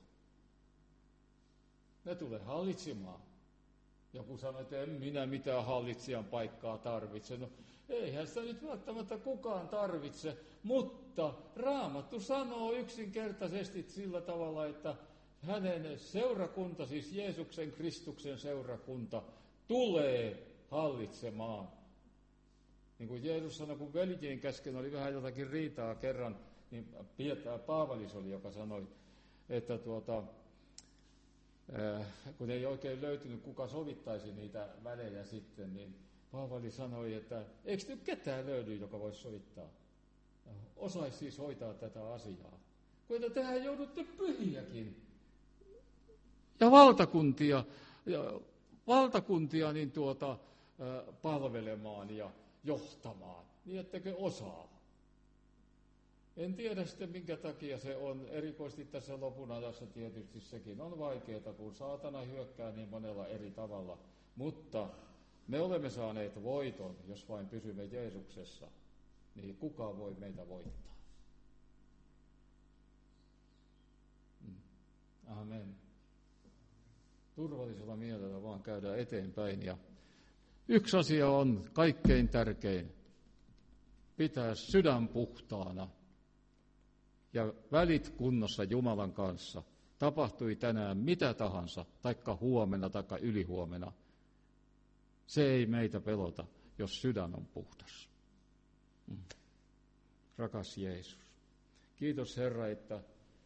Ne tulee hallitsemaan. Joku sanoo, että en minä mitään hallitsijan paikkaa tarvitse. No eihän sitä nyt välttämättä kukaan tarvitse, mutta Raamattu sanoo yksinkertaisesti sillä tavalla, että hänen seurakunta, siis Jeesuksen Kristuksen seurakunta, tulee hallitsemaan. Niin kuin Jeesus sanoi, kun veljien kesken oli vähän jotakin riitaa kerran, niin Paavalis oli, joka sanoi, että tuota... kun ei oikein löytynyt, kuka sovittaisi niitä välejä sitten, niin Paavali sanoi, että eikö nyt ketään löydy, joka voisi sovittaa? Osaisi siis hoitaa tätä asiaa. Kun tehän joudutte pyhiäkin ja valtakuntia, ja valtakuntia niin tuota, palvelemaan ja johtamaan, niin ettekö osaa. En tiedä sitten, minkä takia se on, erikoisesti tässä lopun ajassa tietysti sekin on vaikeaa, kun saatana hyökkää niin monella eri tavalla. Mutta me olemme saaneet voiton, jos vain pysymme Jeesuksessa, niin kukaan voi meitä voittaa. Amen. Turvallisella mielellä vaan käydään eteenpäin. Ja yksi asia on kaikkein tärkein, pitää sydän puhtaana. Ja välit kunnossa Jumalan kanssa. Tapahtui tänään mitä tahansa, taikka huomenna, taikka ylihuomenna. Se ei meitä pelota, jos sydän on puhdas. Rakas Jeesus, kiitos Herra, että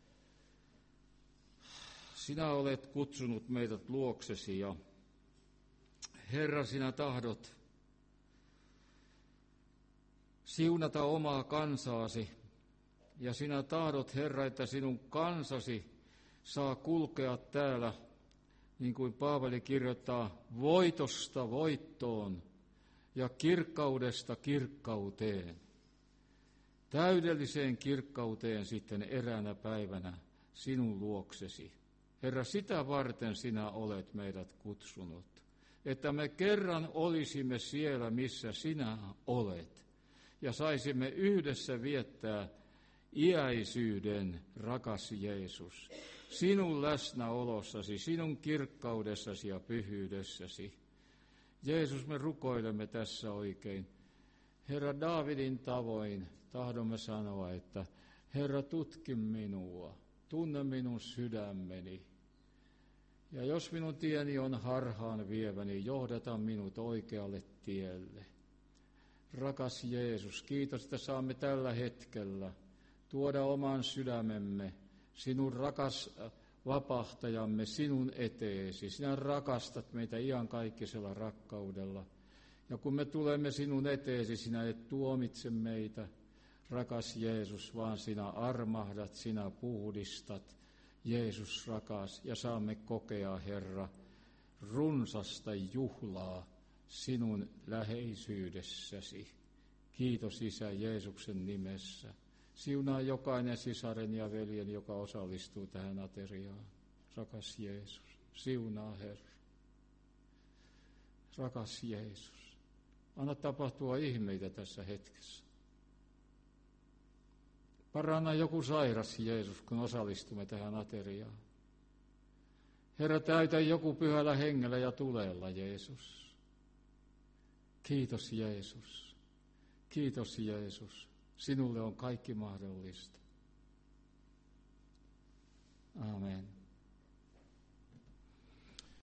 sinä olet kutsunut meidät luoksesi ja Herra, sinä tahdot siunata omaa kansaasi. Ja sinä tahdot, Herra, että sinun kansasi saa kulkea täällä, niin kuin Paavali kirjoittaa, voitosta voittoon ja kirkkaudesta kirkkauteen. Täydelliseen kirkkauteen sitten eräänä päivänä sinun luoksesi. Herra, sitä varten sinä olet meidät kutsunut, että me kerran olisimme siellä, missä sinä olet, ja saisimme yhdessä viettää iäisyyden, rakas Jeesus, sinun läsnäolossasi, sinun kirkkaudessasi ja pyhyydessäsi. Jeesus, me rukoilemme tässä oikein. Herra, Daavidin tavoin tahdomme sanoa, että Herra, tutki minua, tunne minun sydämeni. Ja jos minun tieni on harhaan vievä, niin johdata minut oikealle tielle. Rakas Jeesus, kiitos, että saamme tällä hetkellä tuoda oman sydämemme, sinun rakas vapahtajamme, sinun eteesi. Sinä rakastat meitä iankaikkisella rakkaudella. Ja kun me tulemme sinun eteesi, sinä et tuomitse meitä, rakas Jeesus, vaan sinä armahdat, sinä puhdistat, Jeesus rakas, ja saamme kokea, Herra, runsasta juhlaa sinun läheisyydessäsi. Kiitos Isä Jeesuksen nimessä. Siunaa jokainen sisaren ja veljen, joka osallistuu tähän ateriaan. Rakas Jeesus, siunaa Herra. Rakas Jeesus, anna tapahtua ihmeitä tässä hetkessä. Paranna joku sairas, Jeesus, kun osallistumme tähän ateriaan. Herra, täytä joku pyhällä hengellä ja tulella, Jeesus. Kiitos Jeesus. Kiitos Jeesus. Sinulle on kaikki mahdollista. Amen.